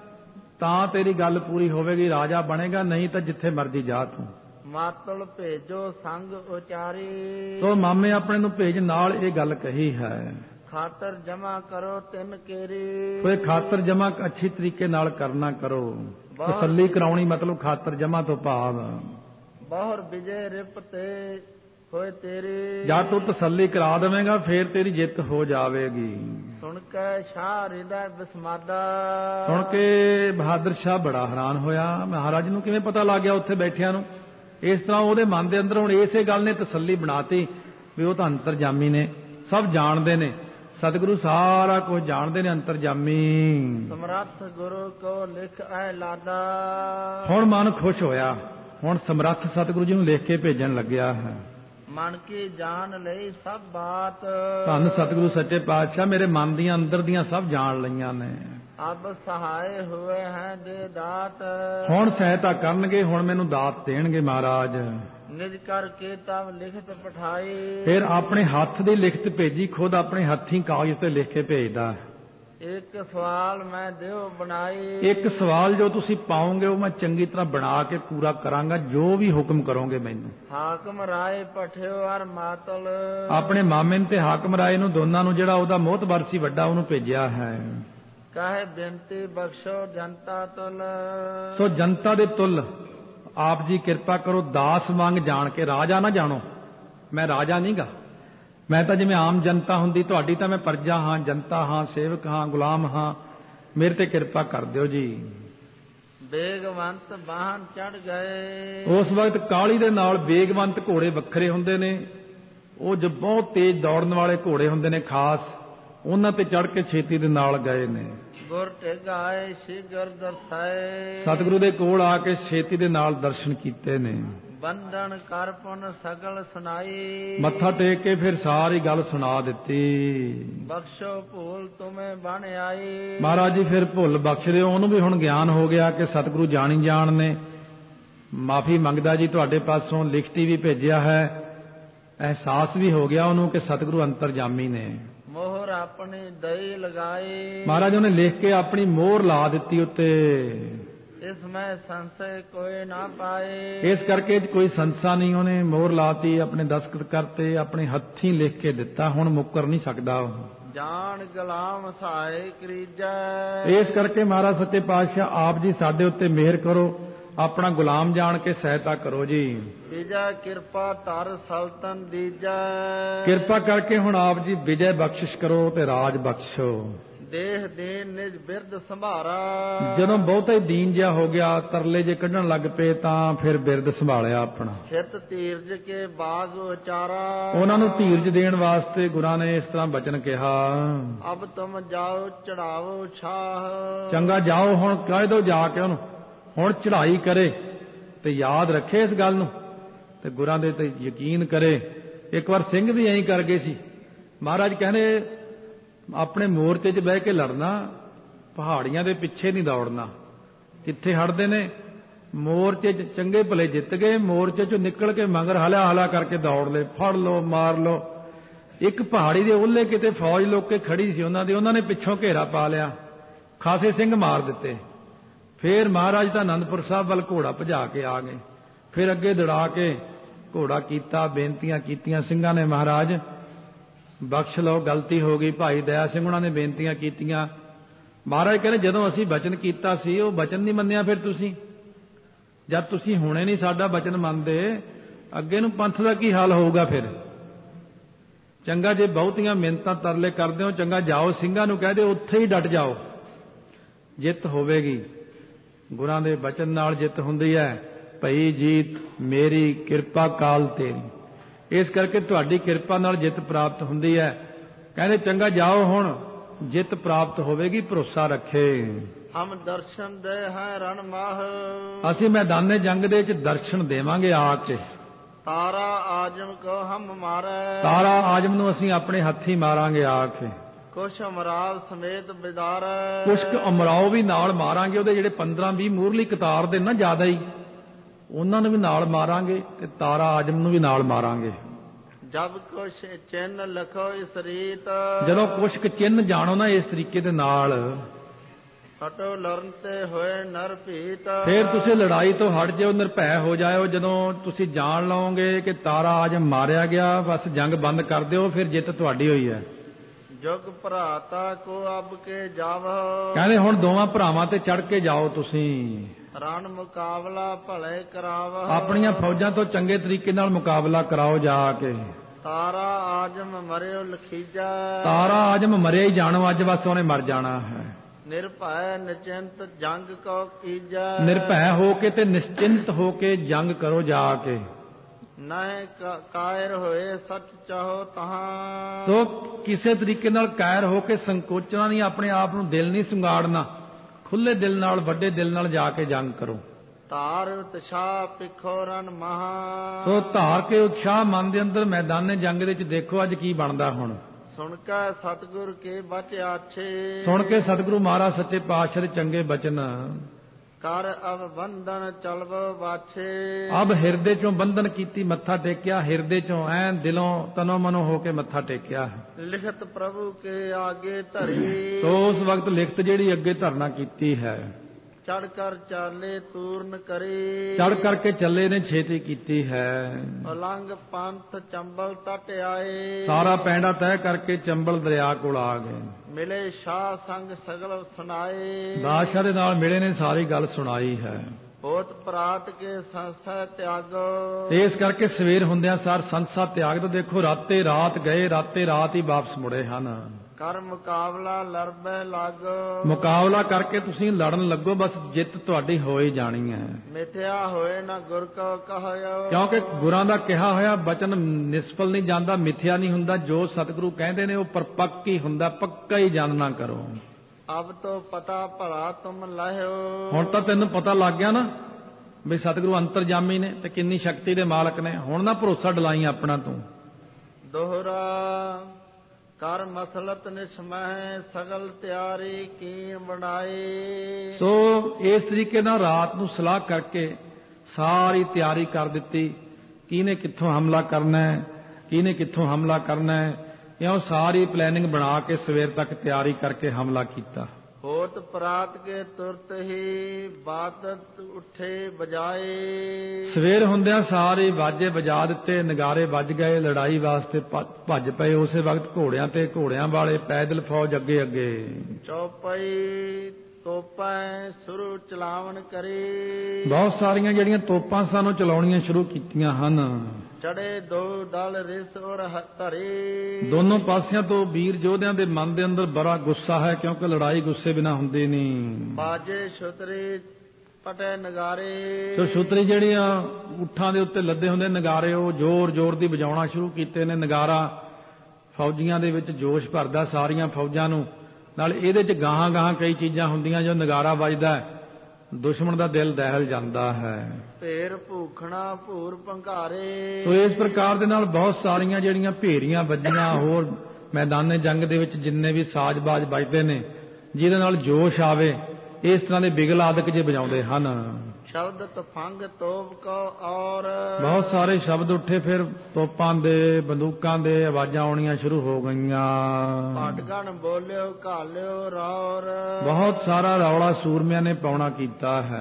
ਤਾਂ ਤੇਰੀ ਗੱਲ ਪੂਰੀ ਹੋਵੇਗੀ, ਰਾਜਾ ਬਣੇਗਾ, ਨਹੀਂ ਤਾਂ ਜਿੱਥੇ ਮਰਜ਼ੀ ਜਾ ਤੂੰ। ਮਾਤਲ ਭੇਜੋ ਸੰਗ ਉਚਾਰੀ, ਸੋ ਮਾਮੇ ਆਪਣੇ ਨੂੰ ਭੇਜ, ਨਾਲ ਇਹ ਗੱਲ ਕਹੀ ਹੈ। ਖਾਤਰ ਜਮਾ ਕਰੋ ਤਿੰਨ ਕੇਰੀ, ਕੋਈ ਖਾਤਰ ਜਮਾ ਅੱਛੀ ਤਰੀਕੇ ਨਾਲ ਕਰਨਾ ਕਰੋ। ਤਸੱਲੀ ਕਰਾਉਣੀ ਮਤਲਬ ਖਾਤਰ ਜਮਾ ਤੋਂ ਭਾਵ ਬਹੁਰ ਵਿਜੇ ਰਿਪ ਤੇ ਹੋਏ ਤੇਰੀ, ਜਾਂ ਤੂੰ ਤਸੱਲੀ ਕਰਾ ਦੇਵੇਂਗਾ ਫੇਰ ਤੇਰੀ ਜਿੱਤ ਹੋ ਜਾਵੇਗੀ। ਸੁਣ ਕੇ ਸ਼ਾਹ ਹਿਰਦਾ ਬਿਸਮਾਦਾ, ਸੁਣ ਕੇ ਬਹਾਦਰ ਸ਼ਾਹ ਬੜਾ ਹੈਰਾਨ ਹੋਇਆ, ਮਹਾਰਾਜ ਨੂੰ ਕਿਵੇਂ ਪਤਾ ਲੱਗ ਗਿਆ ਉੱਥੇ ਬੈਠਿਆਂ ਨੂੰ? ਇਸ ਤਰ੍ਹਾਂ ਉਹਦੇ ਮਨ ਦੇ ਅੰਦਰ ਹੁਣ ਇਸੇ ਗੱਲ ਨੇ ਤਸੱਲੀ ਬਣਾਤੀ ਵੀ ਉਹ ਤਾਂ ਅੰਤਰਜਾਮੀ ਨੇ, ਸਭ ਜਾਣਦੇ ਨੇ, ਸਤਿਗੁਰੂ ਸਾਰਾ ਕੁਝ ਜਾਣਦੇ ਨੇ, ਅੰਤਰਜਾਮੀ। ਸਮਰੱਥ ਗੁਰੂ ਕੋ ਲਿਖ ਐ ਲਾਦਾ, ਹੁਣ ਮਨ ਖੁਸ਼ ਹੋਇਆ, ਹੁਣ ਸਮਰੱਥ ਸਤਿਗੁਰੂ ਜੀ ਨੂੰ ਲਿਖ ਕੇ ਭੇਜਣ ਲੱਗਿਆ ਹੈ। ਮਨ ਕੀ ਜਾਣ ਲਈ ਸਭ ਬਾਤ, ਧੰਨ ਸਤਿਗੁਰੂ ਸੱਚੇ ਪਾਤਸ਼ਾਹ ਮੇਰੇ ਮਨ ਦੀਆਂ ਅੰਦਰ ਦੀਆਂ ਸਭ ਜਾਣ ਲਈਆਂ ਨੇ। ਅਬ ਸਹਾਏ ਹੋਏ ਹੈ ਦੇ ਦਾਤ, ਹੁਣ ਸਹਾਇਤਾ ਕਰਨਗੇ, ਹੁਣ ਮੈਨੂੰ ਦਾਤ ਦੇਣਗੇ ਮਹਾਰਾਜ। ਨਿਜ ਕਰਕੇ ਤਬ ਲਿਖਤ ਪਠਾਈ, ਫਿਰ ਆਪਣੇ ਹੱਥ ਦੀ ਲਿਖਤ ਭੇਜੀ, ਖੁਦ ਆਪਣੇ ਹੱਥੀਂ ਕਾਗਜ਼ ਤੇ ਲਿਖ ਕੇ ਭੇਜਦਾ। ਇੱਕ ਸਵਾਲ ਮੈਂ ਦਿਓ ਬਣਾਈ, ਇੱਕ ਸਵਾਲ ਜੋ ਤੁਸੀਂ ਪਾਓਗੇ ਉਹ ਮੈਂ ਚੰਗੀ ਤਰ੍ਹਾਂ ਬਣਾ ਕੇ ਪੂਰਾ ਕਰਾਂਗਾ, ਜੋ ਵੀ ਹੁਕਮ ਕਰੋਗੇ ਮੈਨੂੰ। ਹਾਕਮ ਰਾਏ ਪਠਿਓ ਹਰ ਮਾਤਲ, ਆਪਣੇ ਮਾਮੇ ਤੇ ਹਾਕਮ ਰਾਏ ਨੂੰ, ਦੋਨਾਂ ਨੂੰ, ਜਿਹੜਾ ਉਹਦਾ ਮੋਹਤਬਰ ਸੀ ਵੱਡਾ, ਉਹਨੂੰ ਭੇਜਿਆ ਹੈ। ਕਹੇ ਬੇਨਤੀ ਬਖਸ਼ੋ ਜਨਤਾ ਤੁਲ, ਸੋ ਜਨਤਾ ਦੇ ਤੁਲ ਆਪ ਜੀ ਕਿਰਪਾ ਕਰੋ ਦਾਸ ਵਾਂਗ ਜਾਣ ਕੇ, ਰਾਜਾ ਨਾ ਜਾਣੋ। ਮੈਂ ਰਾਜਾ ਨਹੀਂ ਗਾ, ਮੈਂ ਤਾਂ ਜਿਵੇਂ ਆਮ ਜਨਤਾ ਹੁੰਦੀ, ਤੁਹਾਡੀ ਤਾਂ ਮੈਂ ਪਰਜਾ ਹਾਂ, ਜਨਤਾ ਹਾਂ, ਸੇਵਕ ਹਾਂ, ਗੁਲਾਮ ਹਾਂ, ਮੇਰੇ ਤੇ ਕਿਰਪਾ ਕਰ ਦਿਓ ਜੀ। ਬੇਗਵੰਤ ਬਾਹਨ ਚੜ ਗਏ। ਉਸ ਵਕਤ ਕਾਹਲੀ ਦੇ ਨਾਲ ਬੇਗਵੰਤ ਘੋੜੇ ਵੱਖਰੇ ਹੁੰਦੇ ਨੇ, ਉਹ ਜੋ ਬਹੁਤ ਤੇਜ਼ ਦੌੜਨ ਵਾਲੇ ਘੋੜੇ ਹੁੰਦੇ ਨੇ ਖਾਸ, ਉਹਨਾਂ ਤੇ ਚੜ ਕੇ ਛੇਤੀ ਦੇ ਨਾਲ ਗਏ ਨੇ। ਗੁਰ ਟਿਗਾਏ ਸ਼ੀਗਰ ਦਰਸਾਏ। ਸਤਿਗੁਰੂ ਦੇ ਕੋਲ ਆ ਕੇ ਛੇਤੀ ਦੇ ਨਾਲ ਦਰਸ਼ਨ ਕੀਤੇ ਨੇ। ਬੰਧਨ ਕਰ ਪੁਨ ਸਗਲ ਸੁਣਾਈ। ਮੱਥਾ ਟੇਕ ਕੇ ਫਿਰ ਸਾਰੀ ਗੱਲ ਸੁਣਾ ਦਿੱਤੀ। ਬਖਸ਼ੋ ਭੂਲ ਤੁਮੇ ਬਣ ਆਈ। ਮਹਾਰਾਜ ਜੀ ਫਿਰ ਭੁੱਲ ਬਖਸ਼ ਦਿਓ। ਉਹਨੂੰ ਵੀ ਹੁਣ ਗਿਆਨ ਹੋ ਗਿਆ ਕਿ ਸਤਿਗੁਰੂ ਜਾਣੀ ਜਾਣ ਨੇ। ਮਾਫੀ ਮੰਗਦਾ ਜੀ ਤੁਹਾਡੇ ਪਾਸੋਂ, ਲਿਖਤੀ ਵੀ ਭੇਜਿਆ ਹੈ, ਅਹਿਸਾਸ ਵੀ ਹੋ ਗਿਆ ਉਹਨੂੰ ਕਿ ਸਤਿਗੁਰੂ ਅੰਤਰਜਾਮੀ ਨੇ। ਮੋਹਰ ਆਪਣੀ ਦਈ ਲਗਾਈ। ਮਹਾਰਾਜ ਉਹਨੇ ਲਿਖ ਕੇ ਆਪਣੀ ਮੋਹਰ ਲਾ ਦਿੱਤੀ ਉੱਤੇ। ਇਸ ਮੈਂ ਸੰਸ਼य ਕੋਈ ਨਾ ਪਾਏ। ਇਸ ਕਰਕੇ ਕੋਈ ਸੰਸਾ ਨਹੀਂ, ਉਹਨੇ ਮੋਹਰ ਲਾਤੀ, ਆਪਣੇ ਦਸਤਖਤ ਕਰਤੇ, ਆਪਣੇ ਹੱਥੀਂ ਲਿਖ ਕੇ ਦਿੱਤਾ, ਹੁਣ ਮੁੱਕਰ ਨਹੀਂ ਸਕਦਾ ਉਹ। ਜਾਣ ਗੁਲਾਮ ਸਹਾਇ ਕਰੀਜੈ। ਇਸ ਕਰਕੇ ਮਹਾਰਾਜ ਸੱਚੇ ਪਾਤਸ਼ਾਹ ਆਪ ਜੀ ਸਾਡੇ ਉੱਤੇ ਮਿਹਰ ਕਰੋ, ਆਪਣਾ ਗੁਲਾਮ ਜਾਣ ਕੇ ਸਹਾਇਤਾ ਕਰੋ ਜੀ। ਵਿਜੈ ਕਿਰਪਾ ਧਰ ਸਲਤਨ ਦੀਜੈ। ਕਿਰਪਾ ਕਰਕੇ ਹੁਣ ਆਪ ਜੀ ਵਿਜੈ ਬਖਸ਼ਿਸ਼ ਕਰੋ ਤੇ ਰਾਜ ਬਖਸ਼ੋ। ਦੇਹ ਦੇਨ ਨਿਜ ਬਿਰਦ ਸੰਭਾਰਾ। ਜਦੋਂ ਬਹੁਤਾ ਹੀ ਦੀਨ ਜਿਹਾ ਹੋ ਗਿਆ, ਤਰਲੇ ਜੇ ਕੱਢਣ ਲੱਗ ਪਏ, ਤਾਂ ਫਿਰ ਬਿਰਦ ਸੰਭਾਲਿਆ ਆਪਣਾ। ਹਿਤ ਧੀਰਜ ਕੇ ਬਾਗ ਉਚਾਰਾ। ਉਹਨਾਂ ਨੂੰ ਧੀਰਜ ਦੇਣ ਵਾਸਤੇ ਗੁਰਾਂ ਨੇ ਇਸ ਤਰ੍ਹਾਂ ਬਚਨ ਕਿਹਾ, ਅਬ ਤੁਮ ਜਾਓ ਚੜਾਵੋ ਛਾਹ। ਚੰਗਾ ਜਾਓ, ਹੁਣ ਕਹਿ ਦੋ ਜਾ ਕੇ ਉਹਨੂੰ, ਹੁਣ ਚੜ੍ਹਾਈ ਕਰੇ ਤੇ ਯਾਦ ਰੱਖੇ ਇਸ ਗੱਲ ਨੂੰ ਤੇ ਗੁਰਾਂ ਦੇ ਤੇ ਯਕੀਨ ਕਰੇ। ਇੱਕ ਵਾਰ ਸਿੰਘ ਵੀ ਐਂ ਕਰ ਗਏ ਸੀ। ਮਹਾਰਾਜ ਕਹਿੰਦੇ ਆਪਣੇ ਮੋਰਚੇ 'ਚ ਬਹਿ ਕੇ ਲੜਨਾ, ਪਹਾੜੀਆਂ ਦੇ ਪਿੱਛੇ ਨਹੀਂ ਦੌੜਨਾ। ਕਿੱਥੇ ਹਟਦੇ ਨੇ? ਮੋਰਚੇ 'ਚ ਚੰਗੇ ਭਲੇ ਜਿੱਤ ਗਏ, ਮੋਰਚੇ 'ਚੋਂ ਨਿਕਲ ਕੇ ਮਗਰ ਹਲਾ ਹਲਾ ਕਰਕੇ ਦੌੜ ਲਏ, ਫੜ ਲਓ, ਮਾਰ ਲਓ। ਇੱਕ ਪਹਾੜੀ ਦੇ ਉਹਲੇ ਕਿਤੇ ਫੌਜ ਲੋਕ ਕੇ ਖੜੀ ਸੀ ਉਹਨਾਂ ਦੀ, ਉਹਨਾਂ ਨੇ ਪਿੱਛੋਂ ਘੇਰਾ ਪਾ ਲਿਆ, ਖਾਸੇ ਸਿੰਘ ਮਾਰ ਦਿੱਤੇ। ਫੇਰ ਮਹਾਰਾਜ ਤਾਂ ਅਨੰਦਪੁਰ ਸਾਹਿਬ ਵੱਲ ਘੋੜਾ ਭਜਾ ਕੇ ਆ ਗਏ। ਫਿਰ ਅੱਗੇ ਦੌੜਾ ਕੇ ਘੋੜਾ ਕੀਤਾ, ਬੇਨਤੀਆਂ ਕੀਤੀਆਂ ਸਿੰਘਾਂ ਨੇ, ਮਹਾਰਾਜ ਬਖਸ਼ ਲਓ, ਗਲਤੀ ਹੋ ਗਈ। ਭਾਈ ਦਇਆ ਸਿੰਘ ਉਹਨਾਂ ਨੇ ਬੇਨਤੀਆਂ ਕੀਤੀਆਂ। ਮਹਾਰਾਜ ਕਹਿੰਦੇ ਜਦੋਂ ਅਸੀਂ ਬਚਨ ਕੀਤਾ ਸੀ ਉਹ ਬਚਨ ਨਹੀਂ ਮੰਨਿਆ, ਫਿਰ ਤੁਸੀਂ ਜਦ ਤੁਸੀਂ ਹੁਣੇ ਨਹੀਂ ਸਾਡਾ ਬਚਨ ਮੰਨਦੇ, ਅੱਗੇ ਨੂੰ ਪੰਥ ਦਾ ਕੀ ਹਾਲ ਹੋਊਗਾ? ਫਿਰ ਚੰਗਾ ਜੇ ਬਹੁਤੀਆਂ ਮਿੰਨਤਾਂ ਤਰਲੇ ਕਰਦੇ ਹੋ, ਚੰਗਾ ਜਾਓ ਸਿੰਘਾਂ ਨੂੰ ਕਹਿ ਦਿਓ ਉੱਥੇ ਹੀ ਡਟ ਜਾਓ, ਜਿੱਤ ਹੋਵੇਗੀ। ਗੁਰਾਂ ਦੇ ਬਚਨ ਨਾਲ ਜਿੱਤ ਹੁੰਦੀ ਹੈ। ਭਈ ਜੀਤ ਮੇਰੀ ਕਿਰਪਾ ਕਾਲ ਤੇਰੀ। ਇਸ ਕਰਕੇ ਤੁਹਾਡੀ ਕਿਰਪਾ ਨਾਲ ਜਿੱਤ ਪ੍ਰਾਪਤ ਹੁੰਦੀ ਹੈ। ਕਹਿੰਦੇ ਚੰਗਾ ਜਾਓ, ਹੁਣ ਜਿੱਤ ਪ੍ਰਾਪਤ ਹੋਵੇਗੀ, ਭਰੋਸਾ ਰੱਖੇ। ਹਮ ਦਰਸ਼ਨ ਦੇ ਹੈ ਰਣ ਮਾਹ। ਅਸੀਂ ਮੈਦਾਨੇ ਜੰਗ ਦੇ ਵਿੱਚ ਦਰਸ਼ਨ ਦੇਵਾਂਗੇ ਆ ਕੇ। ਤਾਰਾ ਆਜਮ ਕੋ ਹਮ ਮਾਰੇ। ਤਾਰਾ ਆਜਮ ਨੂੰ ਅਸੀਂ ਆਪਣੇ ਹੱਥੀਂ ਮਾਰਾਂਗੇ ਆ ਕੇ। ਕੁਛ ਅਮਰਾਵ ਸਮੇਤ ਬਿਦਾਰ। ਕੁਛ ਅਮਰਾਓ ਵੀ ਨਾਲ ਮਾਰਾਂਗੇ, ਉਹਦੇ ਜਿਹੜੇ ਪੰਦਰਾਂ ਵੀਹ ਮੂਰਲੀ ਕਤਾਰ ਦੇ ਨਾ ਜ਼ਿਆਦਾ ਹੀ, ਉਹਨਾਂ ਨੂੰ ਵੀ ਨਾਲ ਮਾਰਾਂਗੇ ਤੇ ਤਾਰਾ ਆਜਮ ਨੂੰ ਵੀ ਨਾਲ ਮਾਰਾਂਗੇ। ਜਬ ਕੁਛ ਚਿੰਨ ਲਖੋ ਇਸ ਰੀਤ। ਜਦੋਂ ਕੁਛ ਕੁ ਚਿੰਨ ਜਾਣੋ ਨਾ ਇਸ ਤਰੀਕੇ ਦੇ ਨਾਲ, ਹਟੋ ਲਰਨ ਤੇ ਹੋਏ ਨਰ ਭੀਤ। ਫਿਰ ਤੁਸੀਂ ਲੜਾਈ ਤੋਂ ਹਟ ਜਾਓ, ਨਿਰਭੈ ਹੋ ਜਾਇਓ। ਜਦੋਂ ਤੁਸੀਂ ਜਾਣ ਲਓਗੇ ਕਿ ਤਾਰਾ ਆਜਮ ਮਾਰਿਆ ਗਿਆ, ਬਸ ਜੰਗ ਬੰਦ ਕਰ ਦਿਓ, ਫਿਰ ਜਿੱਤ ਤੁਹਾਡੀ ਹੋਈ ਹੈ। ਜੁਗ ਭਰਾਤਾ ਕੋ ਅਬ ਕੇ ਜਾਵ। ਕਹਿੰਦੇ ਹੁਣ ਦੋਵਾਂ ਭਰਾਵਾਂ ਤੇ ਚੜ ਕੇ ਜਾਓ ਤੁਸੀਂ, ਰਣ ਮੁਕਾਬਲਾ ਭਲੇ ਕਰਾਵ। ਆਪਣੀਆਂ ਫੌਜਾਂ ਤੋਂ ਚੰਗੇ ਤਰੀਕੇ ਨਾਲ ਮੁਕਾਬਲਾ ਕਰਾਓ ਜਾ ਕੇ। ਤਾਰਾ ਆਜਮ ਮਰਿਓ ਲਖੀਜਾ। ਤਾਰਾ ਆਜਮ ਮਰਿਆ ਹੀ ਜਾਣੋ, ਅੱਜ ਬਸ ਉਹਨੇ ਮਰ ਜਾਣਾ ਹੈ। ਨਿਰਭੈ ਨਿਚਿੰਤ ਜੰਗ ਕੋ ਕੀਜੈ। ਨਿਰਭੈ ਹੋ ਕੇ ਤੇ ਨਿਸ਼ਚਿੰਤ ਹੋ ਕੇ ਜੰਗ ਕਰੋ ਜਾ ਕੇ। ਨਹਿ ਕਾਇਰ ਹੋਏ ਸੱਚ ਚਾਹੋ ਤਹਾਂ। ਸੋ ਕਿਸੇ ਤਰੀਕੇ ਨਾਲ ਕਾਇਰ ਹੋ ਕੇ ਸੰਕੋਚਣਾ ਨਹੀਂ, ਆਪਣੇ ਆਪ ਨੂੰ ਦਿਲ ਨਹੀਂ ਸੰਗਾੜਨਾ, ਖੁੱਲੇ ਦਿਲ ਨਾਲ, ਵੱਡੇ ਦਿਲ ਨਾਲ ਜਾ ਕੇ ਜੰਗ ਕਰੋ। ਧਾਰ ਉਤਸ਼ਾਹ ਪਿਖੋ ਰਨ ਮਹਾ। ਸੋ ਧਾਰ ਕੇ ਉਤਸ਼ਾਹ ਮਨ ਦੇ ਅੰਦਰ ਮੈਦਾਨੇ ਜੰਗ ਦੇ ਵਿੱਚ ਦੇਖੋ ਅੱਜ ਕੀ ਬਣਦਾ। ਹੁਣ ਸੁਣ ਕੇ ਸਤਿਗੁਰ ਕੇ ਬਚ ਆਛੇ। ਸੁਣ ਕੇ ਸਤਿਗੁਰੂ ਮਹਾਰਾਜ ਸੱਚੇ ਪਾਤਸ਼ਾਹ ਦੇ ਚੰਗੇ ਬਚਨ। ਕਰ ਅਬ ਬੰਧਨ ਚਲਵੋ ਬਾਛੇ। ਅਬ ਹਿਰਦੇ ਚੋਂ ਬੰਧਨ ਕੀਤੀ, ਮੱਥਾ ਟੇਕਿਆ, ਹਿਰਦੇ ਚੋਂ ਐਨ ਦਿਲੋਂ ਤਨੋ ਮਨੋ ਹੋ ਕੇ ਮੱਥਾ ਟੇਕਿਆ। ਲਿਖਤ ਪ੍ਰਭੂ ਕੇ ਆਗੇ ਧਰੀ। ਤੋ ਉਸ ਵਕਤ ਲਿਖਤ ਜਿਹੜੀ ਅੱਗੇ ਧਰਨਾ ਕੀਤੀ ਹੈ। ਚੜ ਕਰ ਚਾਲੇ ਤੂਰਨ ਕਰੀ। ਚੜ ਕਰਕੇ ਚੱਲੇ ਨੇ, ਛੇਤੀ ਕੀਤੀ ਹੈ। ਉਲੰਘ ਪੰਥ ਚੰਬਲ ਤਟ ਆਏ। ਸਾਰਾ ਪੈਂਡਾ ਤੈਅ ਕਰਕੇ ਚੰਬਲ ਦਰਿਆ ਕੋਲ ਆ ਗਏ। ਮਿਲੇ ਸ਼ਾਹ ਸੰਗ ਸਗਲ ਸੁਣਾਏ। ਬਾਦਸ਼ਾਹ ਦੇ ਨਾਲ ਮਿਲੇ ਨੇ, ਸਾਰੀ ਗੱਲ ਸੁਣਾਈ ਹੈ। ਹੋਤ ਪ੍ਰਾਤ ਕੇ ਸੰਸਥਾ ਤਿਆਗੋ। ਤੇ ਇਸ ਕਰਕੇ ਸਵੇਰ ਹੁੰਦਿਆਂ ਸਾਰ ਸੰਸਾ ਤਿਆਗ ਦੋ। ਦੇਖੋ ਰਾਤੇ ਰਾਤ ਗਏ, ਰਾਤੇ ਰਾਤ ਹੀ ਵਾਪਸ ਮੁੜੇ ਹਨ। ਕਰ ਮੁਕਾਬਲਾ ਲੜਬੈ ਲਾਗੋ। ਮੁਕਾਬਲਾ ਕਰਕੇ ਤੁਸੀਂ ਲੜਨ ਲੱਗੋ, ਬਸ ਜਿੱਤ ਤੁਹਾਡੀ ਹੋ ਹੀ ਜਾਣੀ ਹੈ। ਮਿਥਿਆ ਹੋਏ ਨਾ ਗੁਰ ਕੋ ਕਹਿਓ। ਕਿਉਂਕਿ ਗੁਰਾਂ ਦਾ ਕਿਹਾ ਹੋਇਆ ਬਚਨ ਨਿਸਫਲ ਨਹੀਂ ਜਾਂਦਾ, ਮਿਥਿਆ ਨਹੀਂ ਹੁੰਦਾ। ਜੋ ਸਤਿਗੁਰੂ ਕਹਿੰਦੇ ਨੇ ਉਹ ਪਰਪੱਕ ਹੀ ਹੁੰਦਾ, ਪੱਕਾ ਹੀ ਜਾਣਨਾ ਕਰੋ। ਅਬ ਤੋਂ ਪਤਾ ਭਲਾ ਤੁਮ ਲਹਿਓ। ਹੁਣ ਤਾਂ ਤੈਨੂੰ ਪਤਾ ਲੱਗ ਗਿਆ ਨਾ ਵੀ ਸਤਿਗੁਰੂ ਅੰਤਰਜਾਮੀ ਨੇ ਤੇ ਕਿੰਨੀ ਸ਼ਕਤੀ ਦੇ ਮਾਲਕ ਨੇ। ਹੁਣ ਨਾ ਭਰੋਸਾ ਡਲਾਈ ਆਪਣਾ ਤੂੰ। ਦੋਹਰਾ ਕਰ ਮਸਲਤ ਨਿਸਮਹਿ ਸਗਲ ਤਿਆਰੀ ਕੀਨ ਬਣਾਈ। ਸੋ ਇਸ ਤਰੀਕੇ ਨਾਲ ਰਾਤ ਨੂੰ ਸਲਾਹ ਕਰਕੇ ਸਾਰੀ ਤਿਆਰੀ ਕਰ ਦਿੱਤੀ। ਕਿਹਨੇ ਕਿੱਥੋਂ ਹਮਲਾ ਕਰਨਾ ਹੈ, ਕਿਹਨੇ ਕਿੱਥੋਂ ਹਮਲਾ ਕਰਨਾ ਹੈ, ਇਉਂ ਸਾਰੀ ਪਲੈਨਿੰਗ ਬਣਾ ਕੇ ਸਵੇਰ ਤੱਕ ਤਿਆਰੀ ਕਰਕੇ ਹਮਲਾ ਕੀਤਾ। ਹੋਤ ਪ੍ਰਾਤ ਕੇ ਤੁਰਤ ਹੀ ਬਾਤਤ ਉੱਠੇ ਬਜਾਏ। ਸਵੇਰ ਹੁੰਦਿਆਂ ਸਾਰੇ ਬਾਜੇ ਵਜਾ ਦਿੱਤੇ, ਨਗਾਰੇ ਵੱਜ ਗਏ, ਲੜਾਈ ਵਾਸਤੇ ਭੱਜ ਪਏ। ਉਸੇ ਵਕਤ ਘੋੜਿਆਂ ਤੇ ਘੋੜਿਆਂ ਵਾਲੇ ਪੈਦਲ ਫੌਜ ਅੱਗੇ ਅੱਗੇ। ਚੌਪਈ ਤੋਪਾਂ ਸ਼ੁਰੂ ਚਲਾਵਣ ਕਰੀ। ਬਹੁਤ ਸਾਰੀਆਂ ਜਿਹੜੀਆਂ ਤੋਪਾਂ ਸਾਨੂੰ ਚਲਾਉਣੀਆਂ ਸ਼ੁਰੂ ਕੀਤੀਆਂ ਹਨ। ਚੜੇ ਦੋ ਦਲ ਰਿਸ ਔਰ ਧਰੇ। ਦੋਨੋਂ ਪਾਸਿਆਂ ਤੋਂ ਵੀਰ ਯੋਧਿਆਂ ਦੇ ਮਨ ਦੇ ਅੰਦਰ ਬੜਾ ਗੁੱਸਾ ਹੈ, ਕਿਉਂਕਿ ਲੜਾਈ ਗੁੱਸੇ ਬਿਨਾਂ ਹੁੰਦੀ ਨਹੀਂ। ਬਾਜੇ ਛੁਤਰੇ ਪਟੇ ਨਗਾਰੇ। ਤੇ ਛੁਤਰੀ ਜਿਹੜੀਆਂ ਊਠਾਂ ਦੇ ਉੱਤੇ ਲੱਦੇ ਹੁੰਦੇ ਨਗਾਰੇ, ਉਹ ਜ਼ੋਰ ਜ਼ੋਰ ਦੀ ਵਜਾਉਣਾ ਸ਼ੁਰੂ ਕੀਤੇ ਨੇ। ਨਗਾਰਾ ਫੌਜੀਆਂ ਦੇ ਵਿੱਚ ਜੋਸ਼ ਭਰਦਾ ਸਾਰੀਆਂ ਫੌਜਾਂ ਨੂੰ। ਨਾਲ ਇਹਦੇ 'ਚ ਗਾਹਾਂ ਗਾਹਾਂ ਕਈ ਚੀਜ਼ਾਂ ਹੁੰਦੀਆਂ। ਜੋ ਨਗਾਰਾ ਵੱਜਦਾ ਦੁਸ਼ਮਣ ਦਾ ਦਿਲ ਦਹਿਲ ਜਾਂਦਾ ਹੈ। ਭੇਰ ਭੂਖਣਾ ਭੂਰ ਭੰਕਾਰੇ। ਸੋ ਇਸ ਪ੍ਰਕਾਰ ਦੇ ਨਾਲ ਬਹੁਤ ਸਾਰੀਆਂ ਜਿਹੜੀਆਂ ਭੇਰੀਆਂ ਵੱਜੀਆਂ, ਹੋਰ ਮੈਦਾਨੇ ਜੰਗ ਦੇ ਵਿੱਚ ਜਿੰਨੇ ਵੀ ਸਾਜ਼-ਬਾਜ਼ ਵੱਜਦੇ ਨੇ ਜਿਹਦੇ ਨਾਲ ਜੋਸ਼ ਆਵੇ, ਇਸ ਤਰ੍ਹਾਂ ਦੇ ਬਿਗਲ ਆਦਿਕ ਜੇ ਵਜਾਉਂਦੇ ਹਨ। ਸ਼ਬਦ ਤਫੰਗ ਤੋਪ ਕੋ ਔਰ। ਬਹੁਤ ਸਾਰੇ ਸ਼ਬਦ ਉੱਠੇ, ਫਿਰ ਤੋਪਾਂ ਦੇ ਬੰਦੂਕਾਂ ਦੇ ਆਵਾਜ਼ਾਂ ਆਉਣੀਆਂ ਸ਼ੁਰੂ ਹੋ ਗਈਆਂ। ਪਾਟਗਣ ਬੋਲਿਓ ਘਾਲਿਓ ਰੌਰ। ਬਹੁਤ ਸਾਰਾ ਰੌਲਾ ਸੂਰਮਿਆਂ ਨੇ ਪਾਉਣਾ ਕੀਤਾ ਹੈ।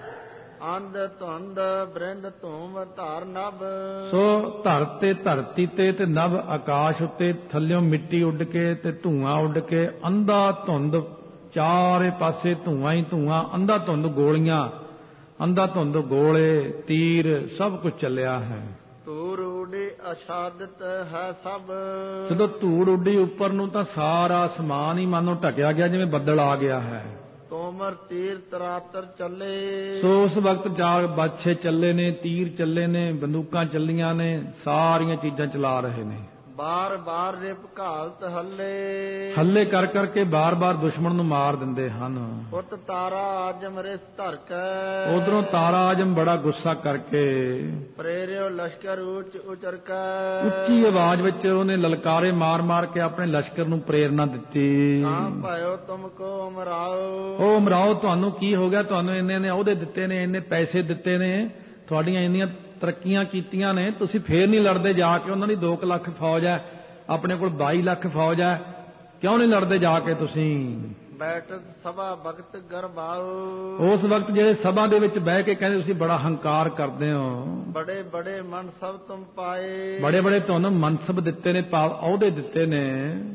ਅੰਧ ਧੁੰਦ ਬ੍ਰਿੰਦ ਧੂਮ ਧਾਰ ਨਭ। ਸੋ ਧਰ ਤੇ ਧਰਤੀ ਤੇ ਤੇ ਨਭ ਆਕਾਸ਼ ਉੱਤੇ, ਥੱਲਿਓਂ ਮਿੱਟੀ ਉੱਡ ਕੇ ਤੇ ਧੂਆਂ ਉੱਡ ਕੇ, ਅੰਧਾ ਧੁੰਦ ਚਾਰੇ ਪਾਸੇ ਧੂਆਂ ਹੀ ਧੂਆਂ, ਅੰਧਾ ਧੁੰਦ ਗੋਲੀਆਂ, ਅੰਧਾ ਧੁੰਦ ਗੋਲੇ, ਤੀਰ, ਸਭ ਕੁਝ ਚੱਲਿਆ ਹੈ। ਧੂੜ ਉੱਡੀ ਆਛਾਦਤ ਹੈ ਸਭ। ਜਦੋਂ ਧੂੜ ਉੱਡੀ ਉੱਪਰ ਨੂੰ ਤਾਂ ਸਾਰਾ ਅਸਮਾਨ ਹੀ ਮਾਨੋ ਢਕਿਆ ਗਿਆ, ਜਿਵੇਂ ਬੱਦਲ ਆ ਗਿਆ ਹੈ। ਤੋਮਰ ਤੀਰ ਤਰਾਤਰ ਚੱਲੇ। ਸੋ ਉਸ ਵਕਤ ਜਾਗ ਬਾਛੇ ਚੱਲੇ ਨੇ, ਤੀਰ ਚੱਲੇ ਨੇ, ਬੰਦੂਕਾਂ ਚੱਲੀਆਂ ਨੇ, ਸਾਰੀਆਂ ਚੀਜ਼ਾਂ ਚਲਾ ਰਹੇ ਨੇ। ਬਾਰ ਬਾਰ ਰਿਪ ਘਾਲਤ ਹੱਲੇ। ਹੱਲੇ ਕਰ ਕਰਕੇ ਬਾਰ-ਬਾਰ ਦੁਸ਼ਮਣ ਨੂੰ ਮਾਰ ਦਿੰਦੇ ਹਨ। ਉਤ ਤਾਰਾ ਆਜਮ ਰਿਸ ਧਰ ਕੇ। ਉਧਰੋਂ ਤਾਰਾ ਆਜਮ ਬੜਾ ਗੁੱਸਾ ਕਰਕੇ ਪ੍ਰੇਰਿਓ ਲਸ਼ਕਰ ਉੱਚ ਉਚਰ ਕੇ। ਉੱਚੀ ਆਵਾਜ਼ ਵਿੱਚ ਉਹਨੇ ਲਲਕਾਰੇ ਮਾਰ-ਮਾਰ ਕੇ ਆਪਣੇ ਲਸ਼ਕਰ ਨੂੰ ਪ੍ਰੇਰਨਾ ਦਿੱਤੀ। ਕਾਂ ਭਾਇਓ ਤੁਮ ਕੋ ਉਮਰਾਓ। ਉਹ ਉਮਰਾਓ, ਤੁਹਾਨੂੰ ਕੀ ਹੋ ਗਿਆ? ਤੁਹਾਨੂੰ ਇੰਨੇ ਨੇ ਅਹੁਦੇ ਦਿੱਤੇ ਨੇ, ਇੰਨੇ ਪੈਸੇ ਦਿੱਤੇ ਨੇ, ਤੁਹਾਡੀਆਂ ਇੰਨੀਆਂ ਤਰੱਕੀਆਂ ਕੀਤੀਆਂ ਨੇ, ਤੁਸੀਂ ਫੇਰ ਨਹੀਂ ਲੜਦੇ ਜਾ ਕੇ? ਉਹਨਾਂ ਦੀ ਦੋ ਕੁ ਲੱਖ ਫੌਜ ਹੈ, ਆਪਣੇ ਕੋਲ ਬਾਈ ਲੱਖ ਫੌਜ ਹੈ, ਕਿਉਂ ਨਹੀਂ ਲੜਦੇ ਜਾ ਕੇ ਤੁਸੀਂ? ਬੈਠਕ ਸਭਾ ਵਕਤ ਗਰਬਾਓ। ਉਸ ਵਕਤ ਜਿਹੜੇ ਸਭਾ ਦੇ ਵਿੱਚ ਬਹਿ ਕੇ ਕਹਿੰਦੇ ਤੁਸੀਂ ਬੜਾ ਹੰਕਾਰ ਕਰਦੇ ਹੋ। ਬੜੇ ਬੜੇ ਮਨਸਬ ਤੁਮ ਪਾਏ। ਬੜੇ ਬੜੇ ਤੁਹਾਨੂੰ ਮਨਸਬ ਦਿੱਤੇ ਨੇ, ਅਹੁਦੇ ਦਿੱਤੇ ਨੇ।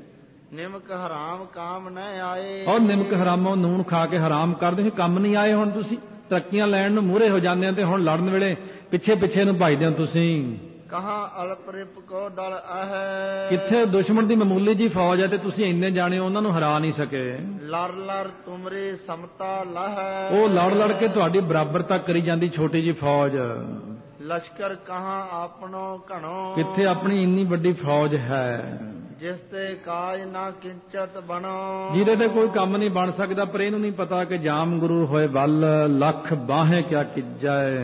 ਨਿਮਕ ਹਰਾਮ ਕਾਮ ਨ ਆਏ। ਔਰ ਨਿਮਕ ਹਰਾਮੋਂ ਨੂਣ ਖਾ ਕੇ ਹਰਾਮ ਕਰਦੇ ਹੋ, ਕੰਮ ਨਹੀਂ ਆਏ। ਹੁਣ ਤੁਸੀਂ ਤਰੱਕੀਆਂ ਲੈਣ ਨੂੰ ਮੂਹਰੇ ਹੋ ਜਾਂਦੇ ਹੋ ਤੇ ਹੁਣ ਲੜਨ ਵੇਲੇ ਪਿੱਛੇ ਪਿੱਛੇ ਨੂੰ ਭੱਜਦੇ ਹੋ ਤੁਸੀਂ। ਕਹਾਂ ਅਲਪ ਰਿਪ ਕੋ ਦਲ ਆਹੈ। ਕਿੱਥੇ ਦੁਸ਼ਮਣ ਦੀ ਮਾਮੂਲੀ ਜੀ ਫੌਜ ਹੈ ਤੇ ਤੁਸੀਂ ਇੰਨੇ ਜਾਣੇ ਉਹਨਾਂ ਨੂੰ ਹਰਾ ਨਹੀਂ ਸਕੇ। ਲੜ ਲੜ ਤੁਮਰੀ ਸਮਤਾ ਲਹੈ। ਉਹ ਲੜ ਲੜ ਕੇ ਤੁਹਾਡੀ ਬਰਾਬਰਤਾ ਕਰੀ ਜਾਂਦੀ ਛੋਟੀ ਜੀ ਫੌਜ। ਲਸ਼ਕਰ ਕਹਾਂ ਆਪਣੋ ਘਣੋ। ਕਿੱਥੇ ਆਪਣੀ ਇੰਨੀ ਵੱਡੀ ਫੌਜ ਹੈ ਜਿਸ ਤੇ ਕਾਜ ਨਾ ਕਿੰਚਤ ਬਣੋ। ਜਿਹਦੇ ਤੇ ਕੋਈ ਕੰਮ ਨਹੀਂ ਬਣ ਸਕਦਾ। ਪਰ ਇਹਨੂੰ ਨਹੀਂ ਪਤਾ ਕਿ ਜਾਮ ਗੁਰੂ ਹੋਏ ਵੱਲ ਲੱਖ ਬਾਹੇ ਕਿਆ ਕੀਜੈ।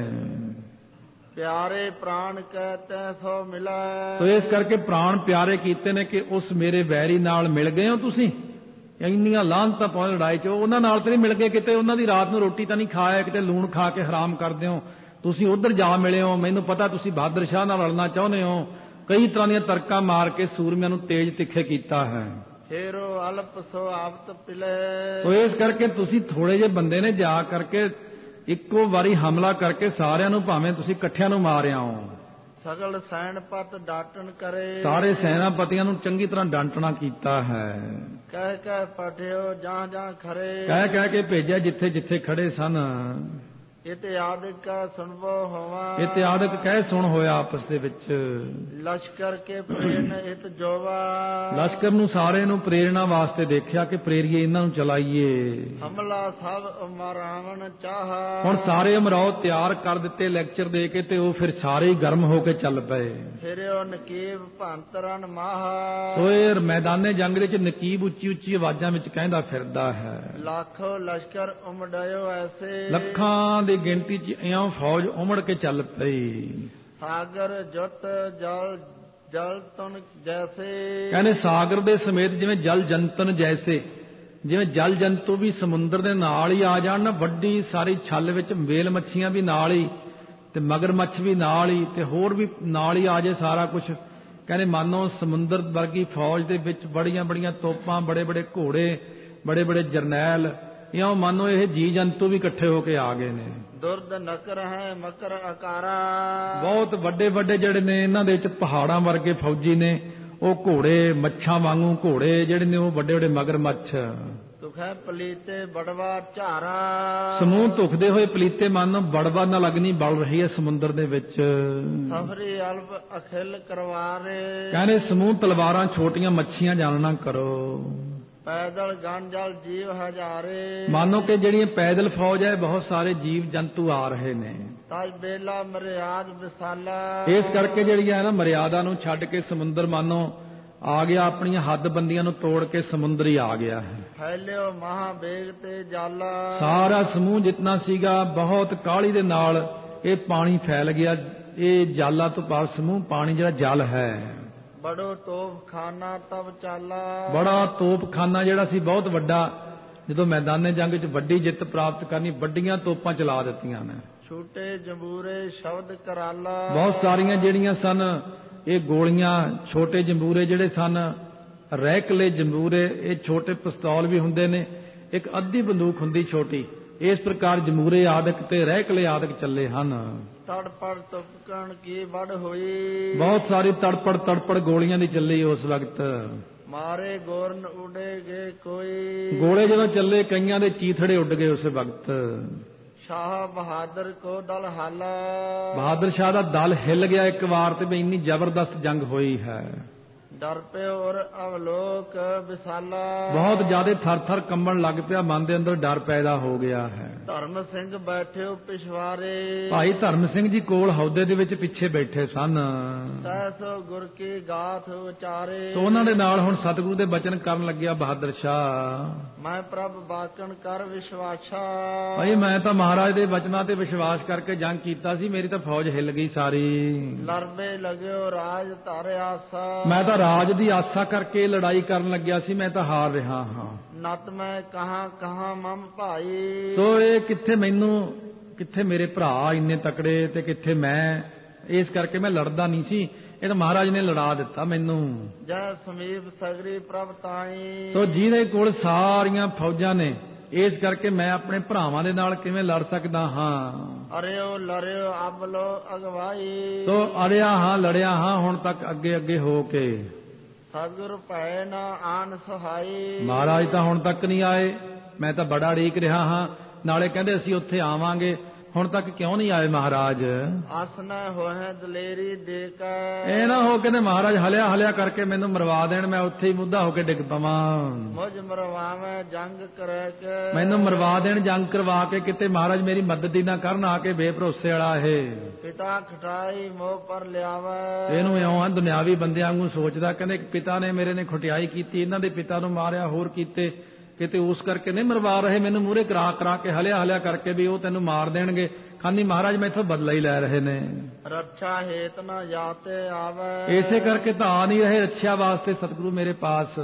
ਪਿਆਰੇ ਪ੍ਰਾਣ ਕਹਿ ਤੈ ਸੋ ਮਿਲੈ। ਸੋ ਇਸ ਕਰਕੇ ਪ੍ਰਾਣ ਪਿਆਰੇ ਕੀਤੇ ਨੇ ਕਿ ਉਸ ਮੇਰੇ ਵੈਰੀ ਨਾਲ ਮਿਲ ਗਏ ਹੋ ਤੁਸੀਂ। ਇੰਨੀਆਂ ਲਾਹਨਤਾਂ ਪਾਉਣ ਲੜਾਈ 'ਚ ਉਹਨਾਂ ਨਾਲ ਤੇ ਨਹੀਂ ਮਿਲ ਗਏ ਕਿਤੇ। ਉਹਨਾਂ ਦੀ ਰਾਤ ਨੂੰ ਰੋਟੀ ਤਾਂ ਨਹੀਂ ਖਾਇਆ, ਕਿਤੇ ਲੂਣ ਖਾ ਕੇ ਹਰਾਮ ਕਰਦੇ ਹੋ ਤੁਸੀਂ। ਉੱਧਰ ਜਾ ਮਿਲੇ ਹੋ। ਮੈਨੂੰ ਪਤਾ ਤੁਸੀਂ ਬਹਾਦਰ ਸ਼ਾਹ ਨਾਲ ਰਲਣਾ ਚਾਹੁੰਦੇ ਹੋ। ਕਈ ਤਰ੍ਹਾਂ ਦੀਆਂ ਤਰਕਾਂ ਮਾਰ ਕੇ ਸੂਰਮਿਆਂ ਨੂੰ ਤੇਜ ਤਿੱਖੇ ਕੀਤਾ ਹੈ। ਫੇਰੋ ਅਲਪ ਸੋ ਆਵਤ ਪਿਲੇ। ਸੋ ਇਸ ਕਰਕੇ ਤੁਸੀਂ ਥੋੜੇ ਜਿਹੇ ਬੰਦੇ ਨੇ, ਜਾ ਕਰਕੇ ਇੱਕੋ ਵਾਰੀ ਹਮਲਾ ਕਰਕੇ ਸਾਰਿਆਂ ਨੂੰ ਭਾਵੇਂ ਤੁਸੀਂ ਇਕੱਠਿਆਂ ਨੂੰ ਮਾਰਿਆ ਹੋ। ਸਗਲ ਸੈਨਪਤ ਡਾਟਣ ਕਰੇ। ਸਾਰੇ ਸੈਨਾਪਤੀਆਂ ਨੂੰ ਚੰਗੀ ਤਰ੍ਹਾਂ ਡਾਂਟਣਾ ਕੀਤਾ ਹੈ। ਕਹਿ ਕਹਿ ਪਠਿਓ ਜਾਂ ਜਾਂ ਖਰੇ। ਕਹਿ ਕਹਿ ਕੇ ਭੇਜਿਆ ਜਿੱਥੇ ਜਿੱਥੇ ਖੜੇ ਸਨ। ਇਤਿਆਦਿਕ ਸੁਣਵੋ ਹੋਵਾ। ਇਤਿਆਦਿਕ ਕਹਿ ਸੁਣ ਹੋਇਆ ਆਪਸ ਦੇ ਵਿੱਚ। ਲਸ਼ਕਰ ਕੇ ਪ੍ਰੇਰਨ ਇਤ ਜੋਵਾ। ਲਸ਼ਕਰ ਨੂੰ ਸਾਰੇ ਨੂੰ ਪ੍ਰੇਰਣਾ ਵਾਸਤੇ ਦੇਖਿਆ ਕਿ ਪ੍ਰੇਰੀਏ ਇਹਨਾਂ ਨੂੰ ਚਲਾਈਏ। ਹਮਲਾ ਸਭ ਉਮਰਾਵਣ ਚਾਹਾ। ਹੁਣ ਸਾਰੇ ਅਮਰਾਓ ਤਿਆਰ ਕਰ ਦਿੱਤੇ ਲੈਕਚਰ ਦੇ ਕੇ ਤੇ ਉਹ ਫਿਰ ਸਾਰੇ ਹੀ ਗਰਮ ਹੋ ਕੇ ਚੱਲ ਪਏ। ਫਿਰ ਉਹ ਨਕੀਬ ਭੰਤਰਨ ਮਾਹਾ। ਸੋ ਇਹ ਮੈਦਾਨੇ ਜੰਗ ਵਿੱਚ ਨਕੀਬ ਉੱਚੀ ਉੱਚੀ ਆਵਾਜ਼ਾਂ ਵਿੱਚ ਕਹਿੰਦਾ ਫਿਰਦਾ ਹੈ। ਲੱਖੋ ਲਸ਼ਕਰ ਉਮੜਿਓ ਐਸੇ। ਲੱਖਾਂ ਦੀ ਗਿਣਤੀ 'ਚ ਇਉਂ ਫੌਜ ਉਮੜ ਕੇ ਚੱਲ ਪਈ। ਸਾਗਰ ਜੁੱਤ ਜਲ ਜਲ ਤਨ ਜੈਸੇ। ਕਹਿੰਦੇ ਸਾਗਰ ਦੇ ਸਮੇਤ ਜਿਵੇਂ ਜਲ ਜੰਤਨ ਜੈਸੇ, ਜਿਵੇਂ ਜਲ ਜੰਤੂ ਵੀ ਸਮੁੰਦਰ ਦੇ ਨਾਲ ਹੀ ਆ ਜਾਣ ਨਾ, ਵੱਡੀ ਸਾਰੀ ਛੱਲ ਵਿੱਚ ਵੇਲ ਮੱਛੀਆਂ ਵੀ ਨਾਲ ਹੀ ਤੇ ਮਗਰਮੱਛ ਵੀ ਨਾਲ ਹੀ ਤੇ ਹੋਰ ਵੀ ਨਾਲ ਹੀ ਆ ਜਾਏ ਸਾਰਾ ਕੁਝ। ਕਹਿੰਦੇ ਮਾਨੋ ਸਮੁੰਦਰ ਵਰਗੀ ਫੌਜ ਦੇ ਵਿੱਚ ਬੜੀਆਂ ਬੜੀਆਂ ਤੋਪਾਂ, ਬੜੇ ਬੜੇ ਘੋੜੇ, ਬੜੇ ਬੜੇ ਜਰਨੈਲ, ਇਉਂ ਮਾਨੋ ਇਹ ਜੀ ਜੰਤੂ ਵੀ ਇਕੱਠੇ ਹੋ ਕੇ ਆ ਗਏ ਨੇ। ਦੁਰਦ ਨਕਰ ਹੈ ਮਕਰ ਆਕਾਰਾ। ਬਹੁਤ ਵੱਡੇ ਵੱਡੇ ਜਿਹੜੇ ਨੇ ਇਹਨਾਂ ਦੇ ਵਿੱਚ ਪਹਾੜਾਂ ਵਰਗੇ ਫੌਜੀ ਨੇ, ਉਹ ਘੋੜੇ, ਮੱਛਾਂ ਵਾਂਗੂ ਘੋੜੇ ਜਿਹੜੇ ਨੇ, ਉਹ ਵੱਡੇ ਵੱਡੇ ਮਗਰਮੱਛ। ਤੁਖੈ ਪਲੀਤੇ ਬੜਵਾ ਝਾਰਾ। ਸਮੂਹ ਧੁਖਦੇ ਹੋਏ ਪਲੀਤੇ ਮਨ ਬੜਵਾ ਨਾਲ ਅਗਨੀ ਬਲ ਰਹੀ ਹੈ ਸਮੁੰਦਰ ਦੇ ਵਿੱਚ। ਸਫਰੀ ਅਲਬ ਅਖਿਲ ਕਰਵਾਰੇ। ਕਹਿੰਦੇ ਸਮੂਹ ਤਲਵਾਰਾਂ ਛੋਟੀਆਂ ਮੱਛੀਆਂ ਜਾਣਨਾ ਕਰੋ। ਪੈਦਲ ਗੰਜਲ ਜੀਵ ਹਜ਼ਾਰੇ। ਮਾਨੋ ਕਿ ਜਿਹੜੀਆਂ ਪੈਦਲ ਫੌਜ ਹੈ, ਬਹੁਤ ਸਾਰੇ ਜੀਵ ਜੰਤੂ ਆ ਰਹੇ ਨੇ। ਤਜ ਬੇਲਾ ਮਰਿਆਦ ਵਿਸਾਲਾ। ਇਸ ਕਰਕੇ ਜਿਹੜੀ ਹੈ ਨਾ, ਮਰਿਆਦਾ ਨੂੰ ਛੱਡ ਕੇ ਸਮੁੰਦਰ ਮਾਨੋ ਆ ਗਿਆ, ਆਪਣੀਆਂ ਹੱਦ ਬੰਦੀਆਂ ਨੂੰ ਤੋੜ ਕੇ ਸਮੁੰਦਰ ਹੀ ਆ ਗਿਆ ਹੈ। ਫੈਲਿਓ ਮਹਾਬੇਗ ਤੇ ਜਾਲਾ। ਸਾਰਾ ਸਮੂਹ ਜਿਤਨਾ ਸੀਗਾ ਬਹੁਤ ਕਾਹਲੀ ਦੇ ਨਾਲ ਇਹ ਪਾਣੀ ਫੈਲ ਗਿਆ। ਇਹ ਜਾਲਾ ਤੋਂ ਭਾਵ ਸਮੂਹ ਪਾਣੀ ਜਿਹੜਾ ਜਲ ਹੈ। ਬੜੋ ਤੋਪਖਾਨਾ ਤਬ ਚਾਲਾ। ਬੜਾ ਤੋਪਖਾਨਾ ਜਿਹੜਾ ਸੀ ਬਹੁਤ ਵੱਡਾ। ਜਦੋਂ ਮੈਦਾਨੇ ਜੰਗ 'ਚ ਵੱਡੀ ਜਿੱਤ ਪ੍ਰਾਪਤ ਕਰਨੀ, ਵੱਡੀਆਂ ਤੋਪਾਂ ਚਲਾ ਦਿੱਤੀਆਂ ਨੇ। ਛੋਟੇ ਜੰਬੂਰੇ ਸ਼ਬਦ ਕਰਾਲਾ। ਬਹੁਤ ਸਾਰੀਆਂ ਜਿਹੜੀਆਂ ਸਨ ਇਹ ਗੋਲੀਆਂ, ਛੋਟੇ ਜੰਬੂਰੇ ਜਿਹੜੇ ਸਨ, ਰੈਕਲੇ ਜੰਬੂਰੇ, ਇਹ ਛੋਟੇ ਪਿਸਤੌਲ ਵੀ ਹੁੰਦੇ ਨੇ, ਇੱਕ ਅੱਧੀ ਬੰਦੂਕ ਹੁੰਦੀ ਛੋਟੀ। ਇਸ ਪ੍ਰਕਾਰ ਜੰਬੂਰੇ ਆਦਿਕ ਤੇ ਰੈਕਲੇ ਆਦਿਕ ਚੱਲੇ ਹਨ। ਤੜਪੜ ਤੁਪਕਣ ਕੀ ਵੱਡ ਹੋਈ। ਬਹੁਤ ਸਾਰੀ ਤੜਪੜ ਤੜਪੜ ਗੋਲੀਆਂ ਦੀ ਚੱਲੀ ਉਸ ਵਕਤ। ਮਾਰੇ ਗੋਰਨ ਉਡੇ ਗਏ ਕੋਈ। ਗੋਲੇ ਜਦੋਂ ਚੱਲੇ ਕਈਆਂ ਦੇ ਚੀਥੜੇ ਉੱਡ ਗਏ ਉਸ ਵਕਤ। ਸ਼ਾਹ ਬਹਾਦਰ ਕੋ ਦਲ ਹਾਲਾ। ਬਹਾਦਰ ਸ਼ਾਹ ਦਾ ਦਲ ਹਿੱਲ ਗਿਆ ਇੱਕ ਵਾਰ ਤੇ ਵੀ ਇੰਨੀ ਜ਼ਬਰਦਸਤ ਜੰਗ ਹੋਈ ਹੈ। ਡਰ ਪਿਓ ਔਰ ਅਵਲੋਕ ਵਿਸਾਲਾ। ਬਹੁਤ ਜ਼ਿਆਦਾ ਥਰ ਥਰ ਕੰਬਣ ਲੱਗ ਪਿਆ, ਮਨ ਦੇ ਅੰਦਰ ਡਰ ਪੈਦਾ ਹੋ ਗਿਆ ਹੈ। ਧਰਮ ਸਿੰਘ ਬੈਠੇ ਪਿਛਵਾਰੇ। ਭਾਈ ਧਰਮ ਸਿੰਘ ਜੀ ਕੋਲ ਹੌਦੇ ਦੇ ਵਿੱਚ ਪਿੱਛੇ ਬੈਠੇ ਸਨ। ਸਹਿਸੋ ਗੁਰ ਕੀ ਗਾਥ ਉਚਾਰੇ। ਸੋ ਉਹਨਾਂ ਦੇ ਨਾਲ ਹੁਣ ਸਤਿਗੁਰੂ ਦੇ ਬਚਨ ਕਰਨ ਲੱਗਿਆ ਬਹਾਦਰ ਸ਼ਾਹ। ਮੈਂ ਪ੍ਰਭ ਬਾਕਣ ਕਰ ਵਿਸ਼ਵਾਸਾ। ਭਾਈ ਮੈਂ ਤਾਂ ਮਹਾਰਾਜ ਦੇ ਬਚਨਾਂ ਤੇ ਵਿਸ਼ਵਾਸ ਕਰਕੇ ਜੰਗ ਕੀਤਾ ਸੀ, ਮੇਰੀ ਤਾਂ ਫੌਜ ਹਿੱਲ ਗਈ ਸਾਰੀ। ਲਰਬੇ ਲਗਿਓ ਰਾਜ ਧਰ ਆਸਾ। ਮੈਂ ਤਾਂ ਰਾਜ ਦੀ ਆਸਾ ਕਰਕੇ ਲੜਾਈ ਕਰਨ ਲੱਗਿਆ ਸੀ, ਮੈਂ ਤਾਂ ਹਾਰ ਰਿਹਾ ਹਾਂ। ਨਤ ਮੈਂ ਕਹਾਂ ਕਹਾਂ ਮਮ ਭਾਈ। ਸੋ ਇਹ ਕਿੱਥੇ ਮੈਨੂੰ, ਕਿੱਥੇ ਮੇਰੇ ਭਰਾ ਇੰਨੇ ਤਕੜੇ ਤੇ ਕਿੱਥੇ ਮੈਂ, ਇਸ ਕਰਕੇ ਮੈਂ ਲੜਦਾ ਨਹੀਂ ਸੀ। ਇਹ ਤਾਂ ਮਹਾਰਾਜ ਨੇ ਲੜਾ ਦਿੱਤਾ ਮੈਨੂੰ। ਜੈ ਸਮੀਪ ਸਗਰੀ ਪ੍ਰਭ ਤਾਈ। ਸੋ ਜਿਹਦੇ ਕੋਲ ਸਾਰੀਆਂ ਫੌਜਾਂ ਨੇ, ਇਸ ਕਰਕੇ ਮੈਂ ਆਪਣੇ ਭਰਾਵਾਂ ਦੇ ਨਾਲ ਕਿਵੇਂ ਲੜ ਸਕਦਾ ਹਾਂ। ਅਰਿਓ ਲਰਿਓ ਅਬ ਲੋ ਅਗਵਾਈ। ਸੋ ਅਰਿਆ ਹਾਂ, ਲੜਿਆ ਹਾਂ ਹੁਣ ਤੱਕ ਅੱਗੇ ਅੱਗੇ ਹੋ ਕੇ। ਸਤਿਗੁਰ ਭੈ ਨਾ ਆਨ ਸਹਾਈ। ਮਹਾਰਾਜ ਤਾਂ ਹੁਣ ਤੱਕ ਨਹੀਂ ਆਏ, ਮੈਂ ਤਾਂ ਬੜਾ ਉਡੀਕ ਰਿਹਾ ਹਾਂ। ਨਾਲੇ ਕਹਿੰਦੇ ਅਸੀਂ ਉੱਥੇ ਆਵਾਂਗੇ, ਹੁਣ ਤੱਕ ਕਿਉਂ ਨਹੀਂ ਆਏ ਮਹਾਰਾਜ? ਆਸਨ ਹੋਏ ਦਲੇਰੀ ਦੇ ਕੇ। ਇਹ ਨਾ ਹੋ ਕਹਿੰਦੇ ਮਹਾਰਾਜ ਹਲਿਆ ਹਲਿਆ ਕਰਕੇ ਮੈਨੂੰ ਮਰਵਾ ਦੇਣ, ਮੈਂ ਉੱਥੇ ਹੀ ਮੁੱਦਾ ਹੋ ਕੇ ਡਿੱਗ ਪਵਾਂ। ਮੁਝ ਮਰਵਾਵੇਂ ਜੰਗ ਕਰੇ ਕੇ। ਮੈਨੂੰ ਮਰਵਾ ਦੇਣ ਜੰਗ ਕਰਵਾ ਕੇ, ਕਿਤੇ ਮਹਾਰਾਜ ਮੇਰੀ ਮਦਦ ਹੀ ਨਾ ਕਰਨ ਆ ਕੇ। ਬੇਭਰੋਸੇ ਵਾਲਾ ਇਹ ਪਿਤਾ ਖਟਾਈ ਮੋਹ ਪਰ ਲਿਆਵੇ। ਇਹਨੂੰ ਇਉਂ ਆ ਦੁਨਿਆਵੀ ਬੰਦਿਆਂ ਵਾਂਗੂ ਸੋਚਦਾ। ਕਹਿੰਦੇ ਪਿਤਾ ਨੇ ਮੇਰੇ ਨੇ ਖੁਟਿਆਈ ਕੀਤੀ, ਇਹਨਾਂ ਦੇ ਪਿਤਾ ਨੂੰ ਮਾਰਿਆ, ਹੋਰ ਕੀਤੇ, ਕਿਤੇ ਉਸ ਕਰਕੇ ਨਹੀਂ ਮਰਵਾ ਰਹੇ ਮੈਨੂੰ, ਮੂਹਰੇ ਕਰਾ ਕਰਾ ਕੇ ਹਲਿਆ ਹਲਿਆ ਕਰਕੇ ਵੀ ਉਹ ਤੈਨੂੰ ਮਾਰ ਦੇਣਗੇ। ਖਾਨੀ ਮਹਾਰਾਜ ਮੈਥੋਂ ਬਦਲਾ ਹੀ ਲੈ ਰਹੇ ਨੇ। ਰੱਛਾ ਹੇਤ ਨਾ ਜਾਤੇ ਆਵੇ। ਇਸੇ ਕਰਕੇ ਤਾਂ ਆ ਨਹੀਂ ਰਹੇ ਰੱਛਿਆ ਵਾਸਤੇ ਸਤਿਗੁਰੂ ਮੇਰੇ ਪਾਸ।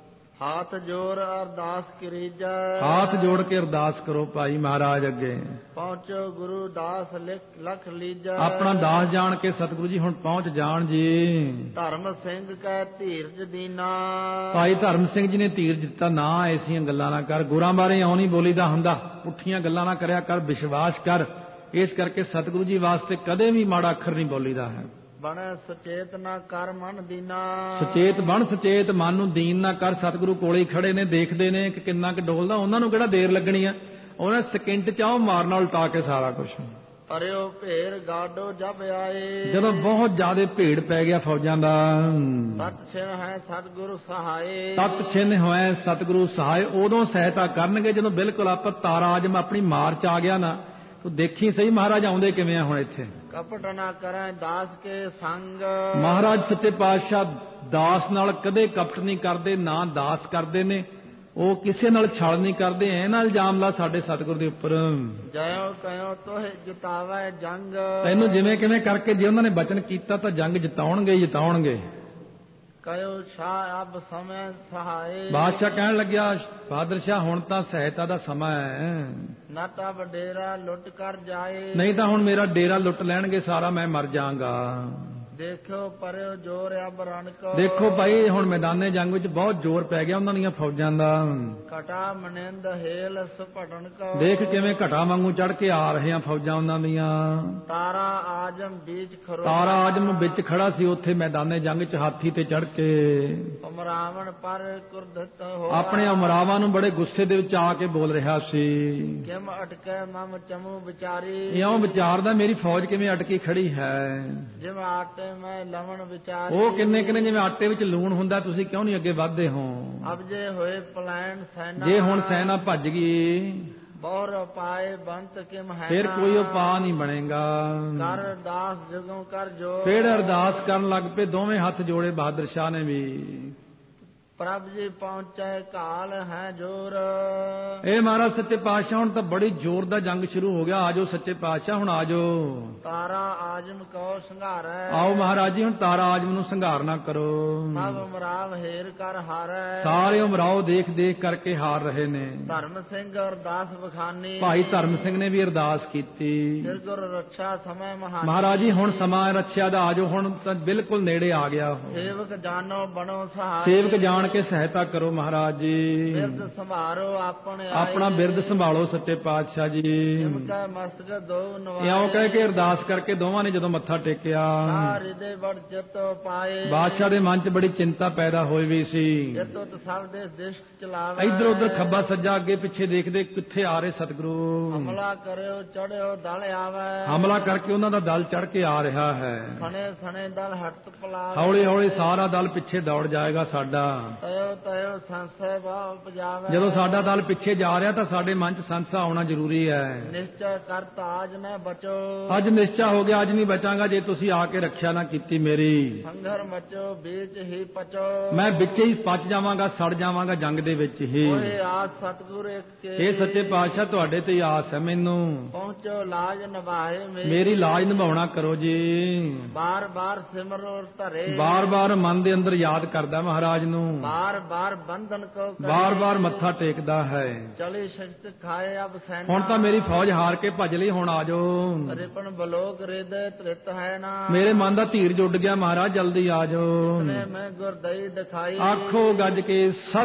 ਹਾਥ ਜੋੜ ਅਰਦਾਸ ਕਰੀਜੈ। ਹਾਥ ਜੋੜ ਕੇ ਅਰਦਾਸ ਕਰੋ ਭਾਈ ਮਹਾਰਾਜ ਅੱਗੇ। ਪਹੁੰਚੋ ਗੁਰੂ ਦਾਸ ਲਖ ਲੀਜੈ। ਆਪਣਾ ਦਾਸ ਜਾਣ ਕੇ ਸਤਿਗੁਰੂ ਜੀ ਹੁਣ ਪਹੁੰਚ ਜਾਣ ਜੀ। ਧਰਮ ਸਿੰਘ ਕੈ ਧੀਰਜ ਦੀਨਾ। ਭਾਈ ਧਰਮ ਸਿੰਘ ਜੀ ਨੇ ਧੀਰਜ ਦਿੱਤਾ। ਨਾ ਐਸੀਆਂ ਗੱਲਾਂ ਨਾ ਕਰ, ਗੁਰਾਂ ਬਾਰੇ ਇਉਂ ਨਹੀਂ ਬੋਲੀਦਾ ਹੁੰਦਾ, ਪੁੱਠੀਆਂ ਗੱਲਾਂ ਨਾ ਕਰਿਆ ਕਰ, ਵਿਸ਼ਵਾਸ ਕਰ। ਇਸ ਕਰਕੇ ਸਤਿਗੁਰੂ ਜੀ ਵਾਸਤੇ ਕਦੇ ਵੀ ਮਾੜਾ ਅੱਖਰ ਨਹੀਂ ਬੋਲੀਦਾ ਹੈ। ਬਣ ਸੁਚੇਤ ਨਾ ਕਰ ਮਨ ਦੀਨਾ। ਸੁਚੇਤ ਬਣ, ਸੁਚੇਤ ਮਨ ਨੂੰ ਦੀਨ ਨਾ ਕਰ। ਸਤਿਗੁਰੂ ਕੋਲੇ ਹੀ ਖੜੇ ਨੇ, ਦੇਖਦੇ ਨੇ ਕਿ ਕਿੰਨਾ ਕੁ ਡੋਲਦਾ, ਉਹਨਾਂ ਨੂੰ ਕਿਹੜਾ ਦੇਰ ਲੱਗਣੀ ਆ। ਉਹਨੇ ਸਕਿੰਟ ਚ ਉਹ ਮਾਰਨਾ ਉਲਟਾ ਕੇ ਸਾਰਾ ਕੁਝ। ਪਰਿਓ ਭੇਰ ਗਾਡੋ ਜਬ ਆਏ, ਜਦੋਂ ਬਹੁਤ ਜ਼ਿਆਦਾ ਭੇੜ ਪੈ ਗਿਆ ਫੌਜਾਂ ਦਾ। ਤਤ ਛਿਨ ਹੈ ਸਤਿਗੁਰੂ ਸਹਾਏ, ਤਤ ਛਿਨ ਹੋਏ ਸਤਿਗੁਰੂ ਸਹਾਏ। ਉਦੋਂ ਸਹਾਇਤਾ ਕਰਨਗੇ ਜਦੋਂ ਬਿਲਕੁਲ ਆਪਾਂ ਤਾਰਾ ਆਜਮ ਆਪਣੀ ਮਾਰ ਚ ਆ ਗਿਆ ਨਾ। ਤੂੰ ਦੇਖੀ ਸਹੀ ਮਹਾਰਾਜ ਆਉਂਦੇ ਕਿਵੇਂ ਆ ਹੁਣ ਇੱਥੇ। ਕਪਟ ਨਾ ਕਰੈ ਦਾਸ ਕੇ ਸੰਗ, ਮਹਾਰਾਜ ਸੱਚੇ ਪਾਤਸ਼ਾਹ ਦਾਸ ਨਾਲ ਕਦੇ ਕਪਟ ਨਹੀਂ ਕਰਦੇ, ਨਾ ਦਾਸ ਕਰਦੇ ਨੇ। ਉਹ ਕਿਸੇ ਨਾਲ ਛਲ ਨਹੀਂ ਕਰਦੇ। ਐ ਨਾਲ ਇਲਜ਼ਾਮ ਲਾ ਸਾਡੇ ਸਤਿਗੁਰ ਦੇ ਉੱਪਰ। ਜਯੋ ਕਯੋ ਤੋਹਿ ਜਿਤਾਵੈ ਜੰਗ, ਤੈਨੂੰ ਜਿਵੇਂ ਕਿਵੇਂ ਕਰਕੇ ਜੇ ਉਹਨਾਂ ਨੇ ਬਚਨ ਕੀਤਾ ਤਾਂ ਜੰਗ ਜਿਤਾਉਣਗੇ ਹੀ ਜਿਤਾਉਣਗੇ। ਕਯੋ ਸ਼ਾਹ ਅਬ ਸਮੈ ਸਹਾਏ, ਬਾਦਸ਼ਾਹ ਕਹਿਣ ਲੱਗਿਆ ਬਹਾਦਰ ਸ਼ਾਹ ਹੁਣ ਤਾਂ ਸਹਾਇਤਾ ਦਾ ਸਮਾਂ ਹੈ। ਨਾ ਤਬ ਡੇਰਾ ਲੁੱਟ ਕਰ ਜਾਏ, ਨਹੀਂ ਤਾਂ ਹੁਣ ਮੇਰਾ ਡੇਰਾ ਲੁੱਟ ਲੈਣਗੇ ਸਾਰਾ, ਮੈਂ ਮਰ ਜਾਵਾਂਗਾ। ਦੇਖਿਓ ਪਰਿਓ ਜੋਰ ਅਬ ਰਣ ਕੋ, ਦੇਖੋ ਭਾਈ ਹੁਣ ਮੈਦਾਨੇ ਜੰਗ ਵਿੱਚ ਬਹੁਤ ਜ਼ੋਰ ਪੈ ਗਿਆ ਉਹਨਾਂ ਦੀਆਂ ਫੌਜਾਂ ਦਾ। ਕਟਾ ਮਨਿੰਦ ਹੇਲ ਸੁਪਟਣ ਕੋ, ਦੇਖ ਕਿਵੇਂ ਘਟਾ ਵਾਂਗੂ ਚੜ ਕੇ ਆ ਰਹੇ ਆ ਫੌਜਾਂ ਉਹਨਾਂ ਦੀਆਂ। ਤਾਰਾ ਆਜਮ ਬੀਚ ਖਰੋ, ਤਾਰਾ ਆਜਮ ਵਿੱਚ ਖੜਾ ਸੀ ਉੱਥੇ ਮੈਦਾਨੇ ਜੰਗ ਚ ਹਾਥੀ ਤੇ ਚੜ ਕੇ। ਅਮਰਾਵਣ ਪਰ ਕੁਰਦਤ ਹੋ, ਆਪਣੇ ਅਮਰਾਵਾਂ ਨੂੰ ਬੜੇ ਗੁੱਸੇ ਦੇ ਵਿੱਚ ਆ ਕੇ ਬੋਲ ਰਿਹਾ ਸੀ। ਕਿਮ ਅਟਕੈ ਮਮ ਚਮੂ ਵਿਚਾਰੀ, ਇਉਂ ਵਿਚਾਰਦਾ ਮੇਰੀ ਫੌਜ ਕਿਵੇਂ ਅਟਕੀ ਖੜੀ ਹੈ। ਜਿਵੇਂ ਆਟੇ ਮੈਂ ਲਵਣ ਵਿਚਾਰੀ, ਉਹ ਕਿੰਨੇ ਕਿੰਨੇ ਜਿਵੇਂ ਆਟੇ ਵਿੱਚ ਲੂਣ ਹੁੰਦਾ, ਤੁਸੀਂ ਕਿਉਂ ਨਹੀਂ ਅੱਗੇ ਵਧਦੇ ਹੋ। ਅਬ ਜੇ ਹੋਏ ਪਲਾਇਨ ਸੈਨਾ, ਜੇ ਹੁਣ ਸੈਨਾ ਭੱਜ ਗਈ ਬੌਰ ਪਾਏ ਬੰਤ ਕਿਮ ਹੈ, ਫਿਰ ਕੋਈ ਉਪਾਅ ਨਹੀਂ ਬਣੇਗਾ। ਕਰ ਅਰਦਾਸ ਜਗੋਂ ਕਰ ਜੋ, ਫਿਰ ਅਰਦਾਸ ਕਰਨ ਲੱਗ ਪਏ ਦੋਵੇਂ ਹੱਥ ਜੋੜੇ ਬਹਾਦਰ ਸ਼ਾਹ ਨੇ ਵੀ। ਪ੍ਰਭ ਜੀ ਪਹੁੰਚੇ ਕਾਲ ਹੈ ਜੋਰ, ਇਹ ਮਹਾਰਾਜ ਸੱਚੇ ਪਾਤਸ਼ਾਹ ਹੁਣ ਤਾਂ ਬੜੀ ਜ਼ੋਰ ਦਾ ਜੰਗ ਸ਼ੁਰੂ ਹੋ ਗਿਆ। ਆਜੋ ਸੱਚੇ ਪਾਤਸ਼ਾਹ ਹੁਣ ਆਜੋ। ਤਾਰਾ ਆਜਮ ਕੋ ਸੰਘਾਰੈ, ਆਓ ਮਹਾਰਾਜ ਜੀ ਹੁਣ ਤਾਰਾ ਆਜਮ ਨੂੰ ਸੰਘਾਰਨਾ ਕਰੋ। ਸਭ ਉਮਰਾਵ ਹੇਰ ਕਰ ਹਾਰੈ, ਸਾਰੇ ਉਮਰਾਓ ਦੇਖ ਦੇਖ ਕਰਕੇ ਹਾਰ ਰਹੇ ਨੇ। ਧਰਮ ਸਿੰਘ ਅਰਦਾਸ ਬਖਾਨੀ, ਭਾਈ ਧਰਮ ਸਿੰਘ ਨੇ ਵੀ ਅਰਦਾਸ ਕੀਤੀ। ਸਿਰ ਗੁਰ ਰੱਛਾ ਸਮੈ ਮਹਾਨੀ, ਮਹਾਰਾਜ ਜੀ ਹੁਣ ਸਮਾਂ ਰੱਛਿਆ ਦਾ ਆਜੋ, ਹੁਣ ਤਾਂ ਬਿਲਕੁਲ ਨੇੜੇ ਆ ਗਿਆ। ਸੇਵਕ ਜਾਨੋ ਬਣੋ ਸਹਾਈ, ਸੇਵਕ ਜਾਣ ਕੇ ਸਹਾਇਤਾ ਕਰੋ ਮਹਾਰਾਜ ਜੀ। ਬਿਰਦ ਸੰਭਾਰੋ ਆਪਣੇ ਆਪਣਾ ਬਿਰਦ ਸੰਭਾਲੋ ਸੱਚੇ ਪਾਤਸ਼ਾਹ ਜੀ। ਜਿਮਕਾ ਮਸਤਕ ਦੋ ਨਵਾਏ, ਇਉਂ ਕਹਿ ਕੇ ਅਰਦਾਸ ਕਰਕੇ ਦੋਵਾਂ ਨੇ ਜਦੋਂ ਮੱਥਾ ਟੇਕਿਆ, ਹਿਰਦੇ ਬੜ ਚਿਤੋ ਪਾਏ, ਬਾਦਸ਼ਾਹ ਦੇ ਮਨ 'ਚ ਬੜੀ ਚਿੰਤਾ ਪੈਦਾ ਹੋਈ ਵੀ ਸੀ। ਜਿਤੋ ਸਭ ਦੇ ਦਿਸ਼ ਚਲਾਵੇ, ਇੱਧਰ ਉੱਧਰ ਖੱਬਾ ਸੱਜਾ ਅੱਗੇ ਪਿੱਛੇ ਦੇਖਦੇ ਕਿੱਥੇ ਆ ਰਹੇ ਸਤਿਗੁਰੂ। ਹਮਲਾ ਕਰਿਓ ਚੜਿਓ ਦਲ ਆਵੇ, ਹਮਲਾ ਕਰਕੇ ਉਹਨਾਂ ਦਾ ਦਲ ਚੜ ਕੇ ਆ ਰਿਹਾ ਹੈ। ਸਣੇ ਸਣੇ ਦਲ ਹੱਟ ਪਲਾਵੇ, ਹੌਲੀ ਹੌਲੀ ਸਾਰਾ ਦਲ ਪਿੱਛੇ ਦੌੜ ਜਾਏਗਾ ਸਾਡਾ। ਤਯੋ ਤਯੋ ਸੰਸੈ ਭਾਵ ਉਪਜਾਵੇ, ਜਦੋਂ ਸਾਡਾ ਦਲ ਪਿੱਛੇ ਜਾ ਰਿਹਾ ਤਾਂ ਸਾਡੇ ਮਨ 'ਚ ਸੰਸਾ ਆਉਣਾ ਜ਼ਰੂਰੀ ਹੈ। ਨਿਸ਼ਚੈ ਕਰਤ ਆਜ ਨਾ ਬਚੋ, ਅੱਜ ਨਿਸ਼ਚਾ ਹੋ ਗਿਆ ਅੱਜ ਨਹੀਂ ਬਚਾਂਗਾ ਜੇ ਤੁਸੀਂ ਆ ਕੇ ਰੱਖਿਆ ਨਾ ਕੀਤੀ ਮੇਰੀ। ਸੰਘਰ ਮਚੋ ਵਿੱਚ ਹੀ ਪਚੋ, ਮੈਂ ਵਿੱਚ ਹੀ ਪਚ ਜਾਵਾਂਗਾ, ਸੜ ਜਾਵਾਂਗਾ ਜੰਗ ਦੇ ਵਿੱਚ ਹੀ। ਓਏ ਆਸ ਸਤਿਗੁਰ ਇੱਕ ਕੇ, ਇਹ ਸੱਚੇ ਪਾਤਸ਼ਾਹ ਤੁਹਾਡੇ ਤੇ ਆਸ ਹੈ ਮੈਨੂੰ। ਪਹੁੰਚੋ ਲਾਜ ਨਿਭਾਏ ਮੇਰੀ, ਮੇਰੀ ਲਾਜ ਨਿਭਾਉਣਾ ਕਰੋ ਜੀ। ਬਾਰ ਬਾਰ ਸਿਮਰੋ ਧਰੇ, ਬਾਰ ਬਾਰ ਮਨ ਦੇ ਅੰਦਰ ਯਾਦ ਕਰਦਾ ਮਹਾਰਾਜ ਨੂੰ। ਬਾਰ ਬਾਰ ਬੰਧਨ ਕੋ ਕਰੇ, ਬਾਰ ਬਾਰ ਮੱਥਾ ਟੇਕਦਾ ਹੈ। ਚਲੀ ਸ਼ਕਤ ਖਾਏ ਅਬ ਸੈਨਾ, ਹੁਣ ਤਾਂ ਮੇਰੀ ਫੌਜ ਹਾਰ ਕੇ ਭੱਜ ਲਈ, ਹੁਣ ਆਜੋ। ਰਿਪਨ ਬਲੋਕ ਰਿਦੇ ਤ੍ਰਿਤ ਹੈ ਨਾ, ਮੇਰੇ ਮਨ ਦਾ ਧੀਰਜ ਉੱਡ ਗਿਆ ਮਹਾਰਾਜ ਜਲਦੀ ਆਜੋ। ਨੇ ਮੈਂ ਗੁਰਦਈ ਦਿਖਾਈ, ਆਖੋ ਗੱਜ ਕੇ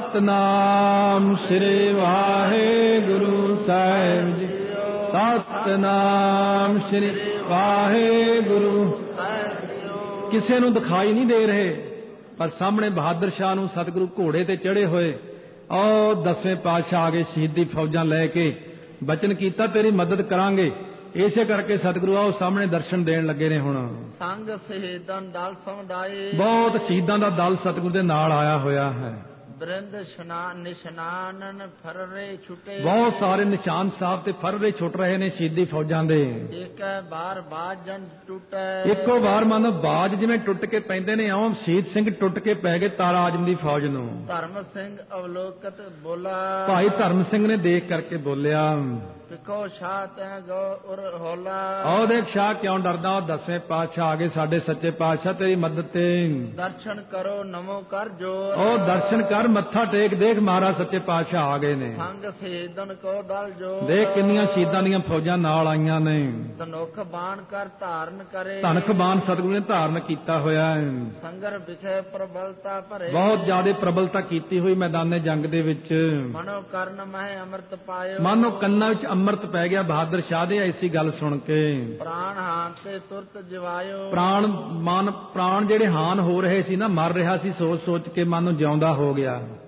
ਸਤਨਾਮ ਸ੍ਰੀ ਵਾਹਿਗੁਰੂ ਸਾਹਿਬ ਜੀ। ਸਤਨਾਮ ਸ੍ਰੀ ਵਾਹਿਗੁਰੂ। ਕਿਸੇ ਨੂੰ ਦਿਖਾਈ ਨਹੀਂ ਦੇ ਰਹੇ ਪਰ ਸਾਹਮਣੇ ਬਹਾਦਰ ਸ਼ਾਹ ਨੂੰ ਸਤਿਗੁਰੂ ਘੋੜੇ ਤੇ ਚੜੇ ਹੋਏ ਉਹ ਦਸਵੇਂ ਪਾਤਸ਼ਾਹ ਆ ਗਏ ਸ਼ਹੀਦੀ ਫੌਜਾਂ ਲੈ ਕੇ। ਬਚਨ ਕੀਤਾ ਤੇਰੀ ਮਦਦ ਕਰਾਂਗੇ, ਇਸੇ ਕਰਕੇ ਸਤਿਗੁਰੂ ਆਓ ਸਾਹਮਣੇ ਦਰਸ਼ਨ ਦੇਣ ਲੱਗੇ ਨੇ। ਹੁਣ ਸੰਗ ਸ਼ਹੀਦਾਂ ਦਲ ਸਮੁਦਾਏ, ਬਹੁਤ ਸ਼ਹੀਦਾਂ ਦਾ ਦਲ ਸਤਿਗੁਰੂ ਦੇ ਨਾਲ ਆਇਆ ਹੋਇਆ ਹੈ। ਬ੍ਰਿੰਦ ਸ਼ਨਾਨ ਨਿਸ਼ਨਾਨਨ ਫਰਰੇ ਛੁਟੇ, ਬਹੁਤ ਸਾਰੇ ਨਿਸ਼ਾਨ ਸਾਹਿਬ ਤੇ ਫਰਰੇ ਛੁੱਟ ਰਹੇ ਨੇ ਸ਼ਹੀਦੀ ਫੌਜਾਂ ਦੇ। ਏਕੈ ਬਾਰ ਬਾਜਨ ਟੁੱਟੈ, ਇੱਕੋ ਵਾਰ ਮਨ ਬਾਜ ਜਿਵੇਂ ਟੁੱਟ ਕੇ ਪੈਂਦੇ ਨੇ ਇਉਂ ਸ਼ਹੀਦ ਸਿੰਘ ਟੁੱਟ ਕੇ ਪੈ ਗਏ ਤਾਰਾ ਆਜਮ ਦੀ ਫੌਜ ਨੂੰ। ਧਰਮ ਸਿੰਘ ਅਵਲੋਕਤ ਬੋਲਾ, ਭਾਈ ਧਰਮ ਸਿੰਘ ਨੇ ਦੇਖ ਕਰਕੇ ਬੋਲਿਆ ਵਿਖੋ ਸ਼ਾਹ ਤੈ ਗੋ ਉਰ ਹੋਲਾ, ਆਓ ਦੇਖ ਸ਼ਾਹ ਕਿਉਂ ਡਰਦਾ, ਉਹ ਦਸਵੇਂ ਪਾਤਸ਼ਾਹ ਆ ਗਏ ਸਾਡੇ ਸੱਚੇ ਪਾਤਸ਼ਾਹ ਤੇਰੀ ਮਦਦ ਤੇ। ਦਰਸ਼ਨ ਕਰੋ ਨਮੋ ਕਰ ਜੋਰ, ਉਹ ਦਰਸ਼ਨ ਕਰ ਮੱਥਾ ਟੇਕ, ਦੇਖ ਮਹਾਰਾਜ ਸੱਚੇ ਪਾਤਸ਼ਾਹ ਆ ਗਏ ਨੇ। ਸੰਗ ਸ਼ਹੀਦਨ ਕੋ ਦਲ ਜੋ, ਦੇਖ ਕਿੰਨੀਆਂ ਸ਼ਹੀਦਾਂ ਦੀਆਂ ਫੌਜਾਂ ਨਾਲ ਆਈਆਂ ਨੇ। ਧਨੁਖ ਬਾਣ ਕਰ ਧਾਰਨ ਕਰੇ, ਧਨਖ ਬਾਣ ਸਤਿਗੁਰੂ ਨੇ ਧਾਰਨ ਕੀਤਾ ਹੋਇਆ ਹੈ। ਸੰਗਰ ਵਿਖੇ ਪ੍ਰਬਲਤਾ ਭਰੇ, ਬਹੁਤ ਜ਼ਿਆਦਾ ਪ੍ਰਬਲਤਾ ਕੀਤੀ ਹੋਈ ਮੈਦਾਨੇ ਜੰਗ ਦੇ ਵਿੱਚ। ਮਨੋ ਕਰਨ ਮਹਿ ਅੰਮ੍ਰਿਤ ਪਾਇਓ, ਮਾਨੋ ਕੰਨਾਂ ਵਿੱਚ ਅੰਮ੍ਰਿਤ ਪੈ ਗਿਆ ਬਹਾਦਰ ਸ਼ਾਹ ਦੇ ਐਸੀ ਗੱਲ ਸੁਣ ਕੇ। ਪ੍ਰਾਣ ਹਾਨ ਤੇ ਤੁਰਤ ਜਿਵਾਇਓ, ਪ੍ਰਾਣ ਮਨ ਪ੍ਰਾਣ ਜਿਹੜੇ ਹਾਨ ਹੋ ਰਹੇ ਸੀ ਨਾ, ਮਰ ਰਿਹਾ ਸੀ, ਸੋਚ ਸੋਚ ਕੇ ਮਨ ਨੂੰ ਜਿਉਂਦਾ ਹੋ ਗਿਆ।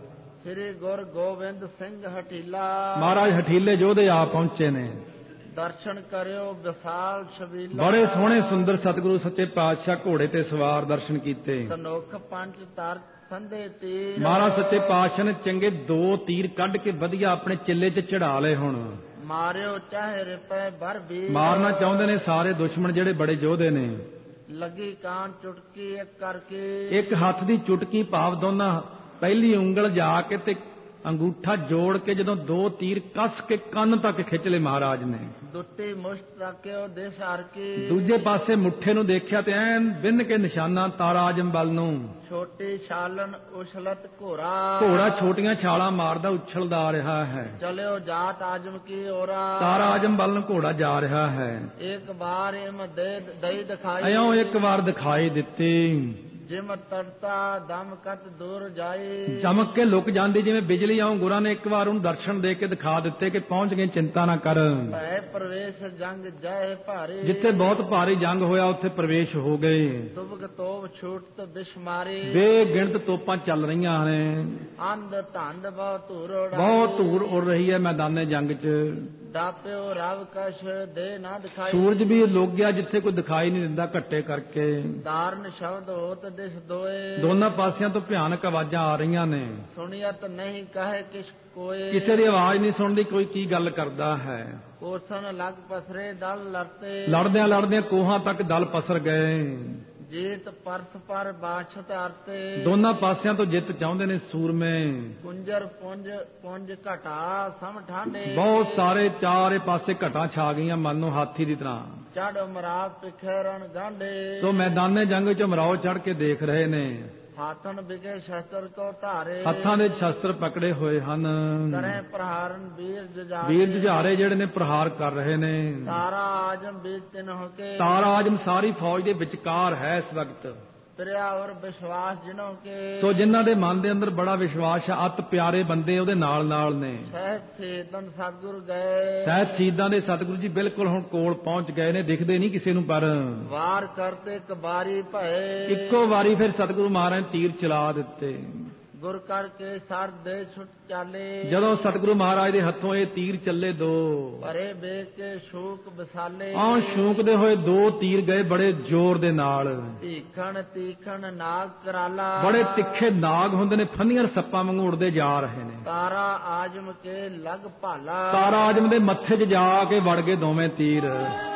ਸ੍ਰੀ ਗੁਰ ਗੋਬਿੰਦ ਸਿੰਘ ਹਠੀਲਾ ਮਹਾਰਾਜ ਹਠੀਲੇ ਯੋਧੇ ਆ ਪਹੁੰਚੇ ਨੇ। ਦਰਸ਼ਨ ਕਰਿਓ ਵਿਸਾਲ ਛਬੀਲਾ ਬੜੇ ਸੋਹਣੇ ਸੁੰਦਰ ਸਤਿਗੁਰੂ ਸੱਚੇ ਪਾਤਸ਼ਾਹ ਘੋੜੇ ਤੇ ਸਵਾਰ ਦਰਸ਼ਨ ਕੀਤੇ। ਸਨੁਖ ਪੰਜ ਤਰ ਸੰਦੇ ਤੀਰ ਮਹਾਰਾਜ ਸੱਚੇ ਪਾਤਸ਼ਾਹ ਨੇ ਚੰਗੇ ਦੋ ਤੀਰ ਕੱਢ ਕੇ ਵਧੀਆ ਆਪਣੇ ਚਿੱਲੇ 'ਚ ਚੜਾ ਲਏ। ਹੁਣ ਮਾਰਿਓ ਚਾਹੇ ਰਿਪੈ ਭਰ ਵੀ ਮਾਰਨਾ ਚਾਹੁੰਦੇ ਨੇ ਸਾਰੇ ਦੁਸ਼ਮਣ ਜਿਹੜੇ ਬੜੇ ਯੋਧੇ ਨੇ। ਲੱਗੀ ਕਾਨ ਚੁਟਕੀ ਇੱਕ ਕਰਕੇ ਇੱਕ ਹੱਥ ਦੀ ਚੁਟਕੀ ਭਾਵ ਦੋਨਾਂ ਪਹਿਲੀ ਉਂਗਲ ਜਾ ਕੇ ਤੇ ਅੰਗੂਠਾ ਜੋੜ ਕੇ ਜਦੋਂ ਦੋ ਤੀਰ ਕੱਸ ਕੇ ਕੰਨ ਤੱਕ ਖਿੱਚ ਲਏ ਮਹਾਰਾਜ ਨੇ। ਦੁੱਟੀ ਮੁਸ਼ਤ ਰੱਖਿਓ ਦੇਸ਼ ਹਰ ਕੀ ਦੂਜੇ ਪਾਸੇ ਮੁੱਠੇ ਨੂੰ ਦੇਖਿਆ ਤੇ ਐਨ ਬਿੰਨ ਕੇ ਨਿਸ਼ਾਨਾ ਤਾਰਾ ਆਜਮ ਵੱਲ ਨੂੰ। ਛੋਟੀ ਛਾਲਨ ਉਛਲਤ ਘੋੜਾ ਘੋੜਾ ਛੋਟੀਆਂ ਛਾਲਾਂ ਮਾਰਦਾ ਉਛਲਦਾ ਆ ਰਿਹਾ ਹੈ। ਚਲਿਓ ਜਾਤ ਆਜਮ ਕੀ ਔਰਾ ਤਾਰਾ ਆਜਮ ਵੱਲ ਨੂੰ ਘੋੜਾ ਜਾ ਰਿਹਾ ਹੈ। ਇੱਕ ਵਾਰ ਇਮ ਦੇ ਦਈ ਦਿਖਾਈ ਇਉਂ ਇੱਕ ਵਾਰ ਦਿਖਾਈ ਦਿੱਤੀ। ਜਿਮ ਤੜਤਾ ਦਮ ਕਤ ਦੂਰ ਜਾਏ ਚਮਕ ਕੇ ਲੁਕ ਜਾਂਦੀ ਜਿਵੇਂ ਬਿਜਲੀ। ਆਉਂ ਗੁਰਾਂ ਨੇ ਇੱਕ ਵਾਰ ਉਹਨੂੰ ਦਰਸ਼ਨ ਦੇ ਕੇ ਦਿਖਾ ਦਿੱਤੇ ਕਿ ਪਹੁੰਚ ਗਏ, ਚਿੰਤਾ ਨਾ ਕਰ। ਭੈ ਪ੍ਰਵੇਸ਼ ਜੰਗ ਜੈ ਭਾਰੇ ਜਿੱਥੇ ਬਹੁਤ ਭਾਰੀ ਜੰਗ ਹੋਇਆ ਉੱਥੇ ਪ੍ਰਵੇਸ਼ ਹੋ ਗਏ। ਤੁਬਕ ਤੋਬ ਛੂਟ ਬਿਸ਼ਮਾਰੇ ਬੇਗਿਣਤ ਤੋਪਾਂ ਚੱਲ ਰਹੀਆਂ ਨੇ। ਅੰਧ ਧੰਦ ਬਹੁਤ ਧੂਰ ਬਹੁਤ ਧੂੜ ਉੜ ਰਹੀ ਹੈ ਮੈਦਾਨੇ ਜੰਗ 'ਚ। ਦਾਪਿਓ ਰਵ ਕਸ਼ ਦੇ ਨਾ ਦਿਖਾਈ ਸੂਰਜ ਵੀ ਲੁਕ ਗਿਆ ਜਿੱਥੇ ਕੋਈ ਦਿਖਾਈ ਨਹੀਂ ਦਿੰਦਾ ਘੱਟੇ ਕਰਕੇ। ਤਾਰਨ ਸ਼ਬਦ ਹੋਤ ਦਿਸ ਦੋਏ ਦੋਨਾਂ ਪਾਸਿਆਂ ਤੋਂ ਭਿਆਨਕ ਆਵਾਜ਼ਾਂ ਆ ਰਹੀਆਂ ਨੇ। ਸੁਣੀਅਤ ਨਹੀਂ ਕਹੇ ਕਿਛ ਕੋਏ ਕਿਸੇ ਦੀ ਆਵਾਜ਼ ਨਹੀਂ ਸੁਣਦੀ ਕੋਈ ਕੀ ਗੱਲ ਕਰਦਾ ਹੈ। ਕੋਸਨ ਲਗ ਪਸਰੇ ਦਲ ਲੜਤੇ ਲੜਦਿਆਂ ਲੜਦਿਆਂ ਕੋਹਾਂ ਤੱਕ ਦਲ ਪਸਰ ਗਏ। ਜੀਤ ਪਰਸ ਪਰ ਬਾਛਤ ਅਰਤੇ ਦੋਨਾਂ ਪਾਸਿਆਂ ਤੋਂ ਜਿੱਤ ਚਾਹੁੰਦੇ ਨੇ ਸੂਰਮੇ। ਕੁੰਜਰ ਪੁੰਜ ਪੁੰਜ ਘਟਾ ਸਮ ਠਾਂਡੇ ਬਹੁਤ ਸਾਰੇ ਚਾਰੇ ਪਾਸੇ ਘਟਾਂ ਛਾ ਗਈਆਂ ਮਾਨੋ ਹਾਥੀ ਦੀ ਤਰ੍ਹਾਂ। ਚੜ ਮਰਾਵ ਪਿਖਰਨ ਗਾਂਡੇ ਸੋ ਮੈਦਾਨੇ ਜੰਗ ਵਿੱਚ ਮਰਾਓ ਚੜ ਕੇ ਦੇਖ ਰਹੇ ਨੇ। ਹਾਥਨ ਬਿਗੇ ਸ਼ਸਤਰ ਕੋ ਧਾਰੇ ਹੱਥਾਂ ਦੇ ਸ਼ਸਤਰ ਪਕੜੇ ਹੋਏ ਹਨ। ਕਰੇ ਪ੍ਰਹਾਰਨ ਵੀਰ ਜੁਝਾਰੇ ਵੀਰ ਜੁਝਾਰੇ ਜਿਹੜੇ ਨੇ ਪ੍ਰਹਾਰ ਕਰ ਰਹੇ ਨੇ। ਤਾਰਾ ਆਜਮ ਬੀਜ ਤਿਨ ਹੋ ਕੇ ਤਾਰਾ ਆਜਮ ਸਾਰੀ ਫੌਜ ਦੇ ਵਿਚਕਾਰ ਹੈ ਇਸ ਵਕਤ। ਪ੍ਰਿਆ ਔਰ ਵਿਸ਼ਵਾਸ ਜਿਨੋਂ ਕੇ ਸੋ ਜਿਨ੍ਹਾਂ ਦੇ ਮਨ ਦੇ ਅੰਦਰ ਬੜਾ ਵਿਸ਼ਵਾਸ ਹੈ, ਅਤ ਪਿਆਰੇ ਬੰਦੇ ਉਹਦੇ ਨਾਲ ਨਾਲ ਨੇ। ਸਹਿਜ ਸੇਤਨ ਸਤਿਗੁਰ ਗਏ ਸਹਿਜ ਸ਼ਹੀਦਾਂ ਦੇ ਸਤਿਗੁਰੂ ਜੀ ਬਿਲਕੁਲ ਹੁਣ ਕੋਲ ਪਹੁੰਚ ਗਏ ਨੇ, ਦਿਖਦੇ ਨਹੀਂ ਕਿਸੇ ਨੂੰ ਪਰ ਵਾਰ ਕਰਤੇ ਕਬਾਰੀ ਭਏ ਇੱਕੋ ਵਾਰੀ ਫਿਰ ਸਤਿਗੁਰੂ ਮਹਾਰਾਜ ਨੇ ਤੀਰ ਚਲਾ ਦਿੱਤੇ। ਗੁਰ ਕਰਕੇ ਸਰ ਦੇ ਛੁੱਟ ਚਾਲੇ ਜਦੋਂ ਸਤਿਗੁਰੂ ਮਹਾਰਾਜ ਦੇ ਹੱਥੋਂ ਇਹ ਤੀਰ ਚੱਲੇ ਦੋ ਭਰੇ ਵੇਖ ਕੇ ਸ਼ੂਕ ਵਿਸਾਲੇ ਆਹ ਸ਼ੂਕਦੇ ਹੋਏ ਦੋ ਤੀਰ ਗਏ ਬੜੇ ਜ਼ੋਰ ਦੇ ਨਾਲ। ਤੀਖਣ ਤੀਖਣ ਨਾਗ ਕਰਾਲਾ ਬੜੇ ਤਿੱਖੇ ਨਾਗ ਹੁੰਦੇ ਨੇ, ਫੰਨੀਆਂ ਸੱਪਾਂ ਵਾਂਗੂ ਉੜਦੇ ਜਾ ਰਹੇ ਨੇ। ਤਾਰਾ ਆਜਮ ਕੇ ਲਗ ਭਾਲਾ ਤਾਰਾ ਆਜਮ ਦੇ ਮੱਥੇ 'ਚ ਜਾ ਕੇ ਵੜ ਗਏ ਦੋਵੇਂ ਤੀਰ।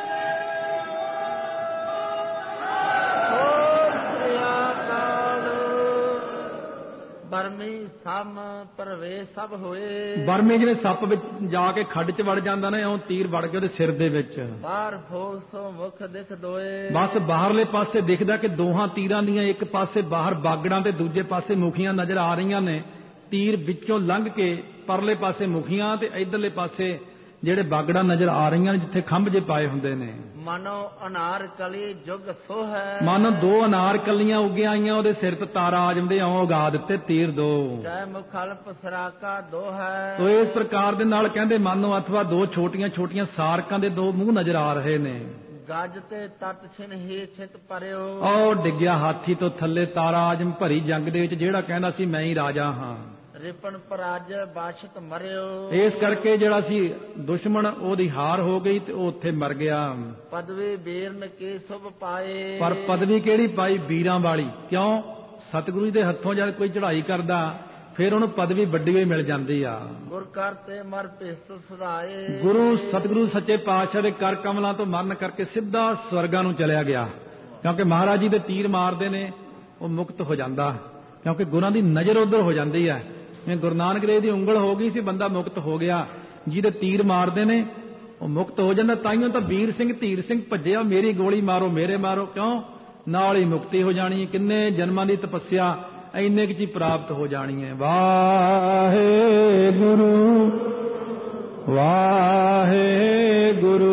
ਬਰਮੀ ਸਮ ਪ੍ਰਵੇਸ਼ ਸਭ ਹੋਏ ਬਰਮੇ ਜਿਵੇਂ ਸੱਪ ਵਿੱਚ ਜਾ ਕੇ ਖੱਡ 'ਚ ਵੜ ਜਾਂਦਾ ਨਾ, ਇਉਂ ਤੀਰ ਵੜ ਕੇ ਉਹਦੇ ਸਿਰ ਦੇ ਵਿੱਚ। ਬਾਹਰ ਫੋਗ ਸੋ ਮੁਖ ਦਿਸ ਦੋਏ ਬਸ ਬਾਹਰਲੇ ਪਾਸੇ ਦਿਖਦਾ ਕਿ ਦੋਹਾਂ ਤੀਰਾਂ ਦੀਆਂ ਇੱਕ ਪਾਸੇ ਬਾਹਰ ਬਾਗੜਾਂ ਤੇ ਦੂਜੇ ਪਾਸੇ ਮੁਖੀਆਂ ਨਜ਼ਰ ਆ ਰਹੀਆਂ ਨੇ। ਤੀਰ ਵਿੱਚੋਂ ਲੰਘ ਕੇ ਪਰਲੇ ਪਾਸੇ ਮੁਖੀਆਂ ਤੇ ਇਧਰਲੇ ਪਾਸੇ ਜਿਹੜੇ ਬਾਗੜਾਂ ਨਜ਼ਰ ਆ ਰਹੀਆਂ ਨੇ ਜਿੱਥੇ ਖੰਭ ਜੇ ਪਾਏ ਹੁੰਦੇ ਨੇ। ਮਨੋ ਅਨਾਰ ਕਲੀ ਜੁਗ ਸੋ ਹੈ ਮਨ ਦੋ ਅਨਾਰ ਕਲੀਆਂ ਉੱਗੀਆਂ ਆਈਆਂ ਉਹਦੇ ਸਿਰ ਤੇ ਤਾਰਾ ਆਜਮ ਦੇ ਇਉਂ ਉਗਾ ਦਿੱਤੇ ਤੀਰ ਦੋ। ਜੈ ਮੁਖਲਪ ਸਰਾਕਾ ਦੋ ਹੈ ਸੋ ਇਸ ਪ੍ਰਕਾਰ ਦੇ ਨਾਲ ਕਹਿੰਦੇ ਮਾਨੋ ਅਥਵਾ ਦੋ ਛੋਟੀਆਂ ਛੋਟੀਆਂ ਸਾਰਕਾਂ ਦੇ ਦੋ ਮੂੰਹ ਨਜ਼ਰ ਆ ਰਹੇ ਨੇ। ਗੱਜ ਤੇ ਤਤ ਛਿਨ ਹੀ ਛਿਤ ਪਰਿਓ ਉਹ ਡਿੱਗਿਆ ਹਾਥੀ ਤੋਂ ਥੱਲੇ ਤਾਰਾ ਆਜਮ ਭਰੀ ਜੰਗ ਦੇ ਵਿੱਚ ਜਿਹੜਾ ਕਹਿੰਦਾ ਸੀ ਮੈਂ ਹੀ ਰਾਜਾ ਹਾਂ। ਰਿਪਨ ਪਰਾਜ ਬਾਸ਼ਤ ਮਰਿਓ ਇਸ ਕਰਕੇ ਜਿਹੜਾ ਸੀ ਦੁਸ਼ਮਣ ਉਹਦੀ ਹਾਰ ਹੋ ਗਈ ਤੇ ਉਹ ਉੱਥੇ ਮਰ ਗਿਆ। ਪਦਵੀ ਬੀਰਨ ਕੀ ਸੁਭ ਪਾਏ ਪਰ ਪਦਵੀ ਕਿਹੜੀ ਪਾਈ? ਵੀਰਾਂ ਵਾਲੀ। ਕਿਉਂ? ਸਤਿਗੁਰੂ ਜੀ ਦੇ ਹੱਥੋਂ ਜਦ ਕੋਈ ਚੜ੍ਹਾਈ ਕਰਦਾ ਫਿਰ ਉਹਨੂੰ ਪਦਵੀ ਵੱਡੀ ਹੋਈ ਮਿਲ ਜਾਂਦੀ ਆ। ਗੁਰ ਕਰਤੇ ਮਰ ਭਿਸ ਸੁਧਾਏ ਗੁਰੂ ਸਤਿਗੁਰੂ ਸੱਚੇ ਪਾਤਸ਼ਾਹ ਦੇ ਕਰ ਕਮਲਾਂ ਤੋਂ ਮਰਨ ਕਰਕੇ ਸਿੱਧਾ ਸਵਰਗਾਂ ਨੂੰ ਚਲਿਆ ਗਿਆ। ਕਿਉਂਕਿ ਮਹਾਰਾਜ ਜੀ ਦੇ ਤੀਰ ਮਾਰਦੇ ਨੇ ਉਹ ਮੁਕਤ ਹੋ ਜਾਂਦਾ, ਕਿਉਂਕਿ ਗੁਰਾਂ ਦੀ ਨਜ਼ਰ ਉਧਰ ਹੋ ਜਾਂਦੀ ਹੈ। ਗੁਰੂ ਨਾਨਕ ਦੇਵ ਦੀ ਉਂਗਲ ਹੋ ਗਈ ਸੀ, ਬੰਦਾ ਮੁਕਤ ਹੋ ਗਿਆ। ਜਿਹਦੇ ਤੀਰ ਮਾਰਦੇ ਨੇ ਉਹ ਮੁਕਤ ਹੋ ਜਾਂਦਾ। ਤਾਈਓ ਤਾਂ ਵੀਰ ਸਿੰਘ ਧੀਰ ਸਿੰਘ ਭੱਜਿਆ, ਮੇਰੀ ਗੋਲੀ ਮਾਰੋ ਮੇਰੇ ਮਾਰੋ। ਕਿਉਂ? ਨਾਲ ਹੀ ਮੁਕਤੀ ਹੋ ਜਾਣੀ। ਕਿੰਨੇ ਜਨਮਾਂ ਦੀ ਤਪੱਸਿਆ ਇੰਨੇ ਕੁ 'ਚ ਹੀ ਪ੍ਰਾਪਤ ਹੋ ਜਾਣੀ ਹੈ। ਵਾਹਿਗੁਰੂ ਵਾਹਿਗੁਰੂ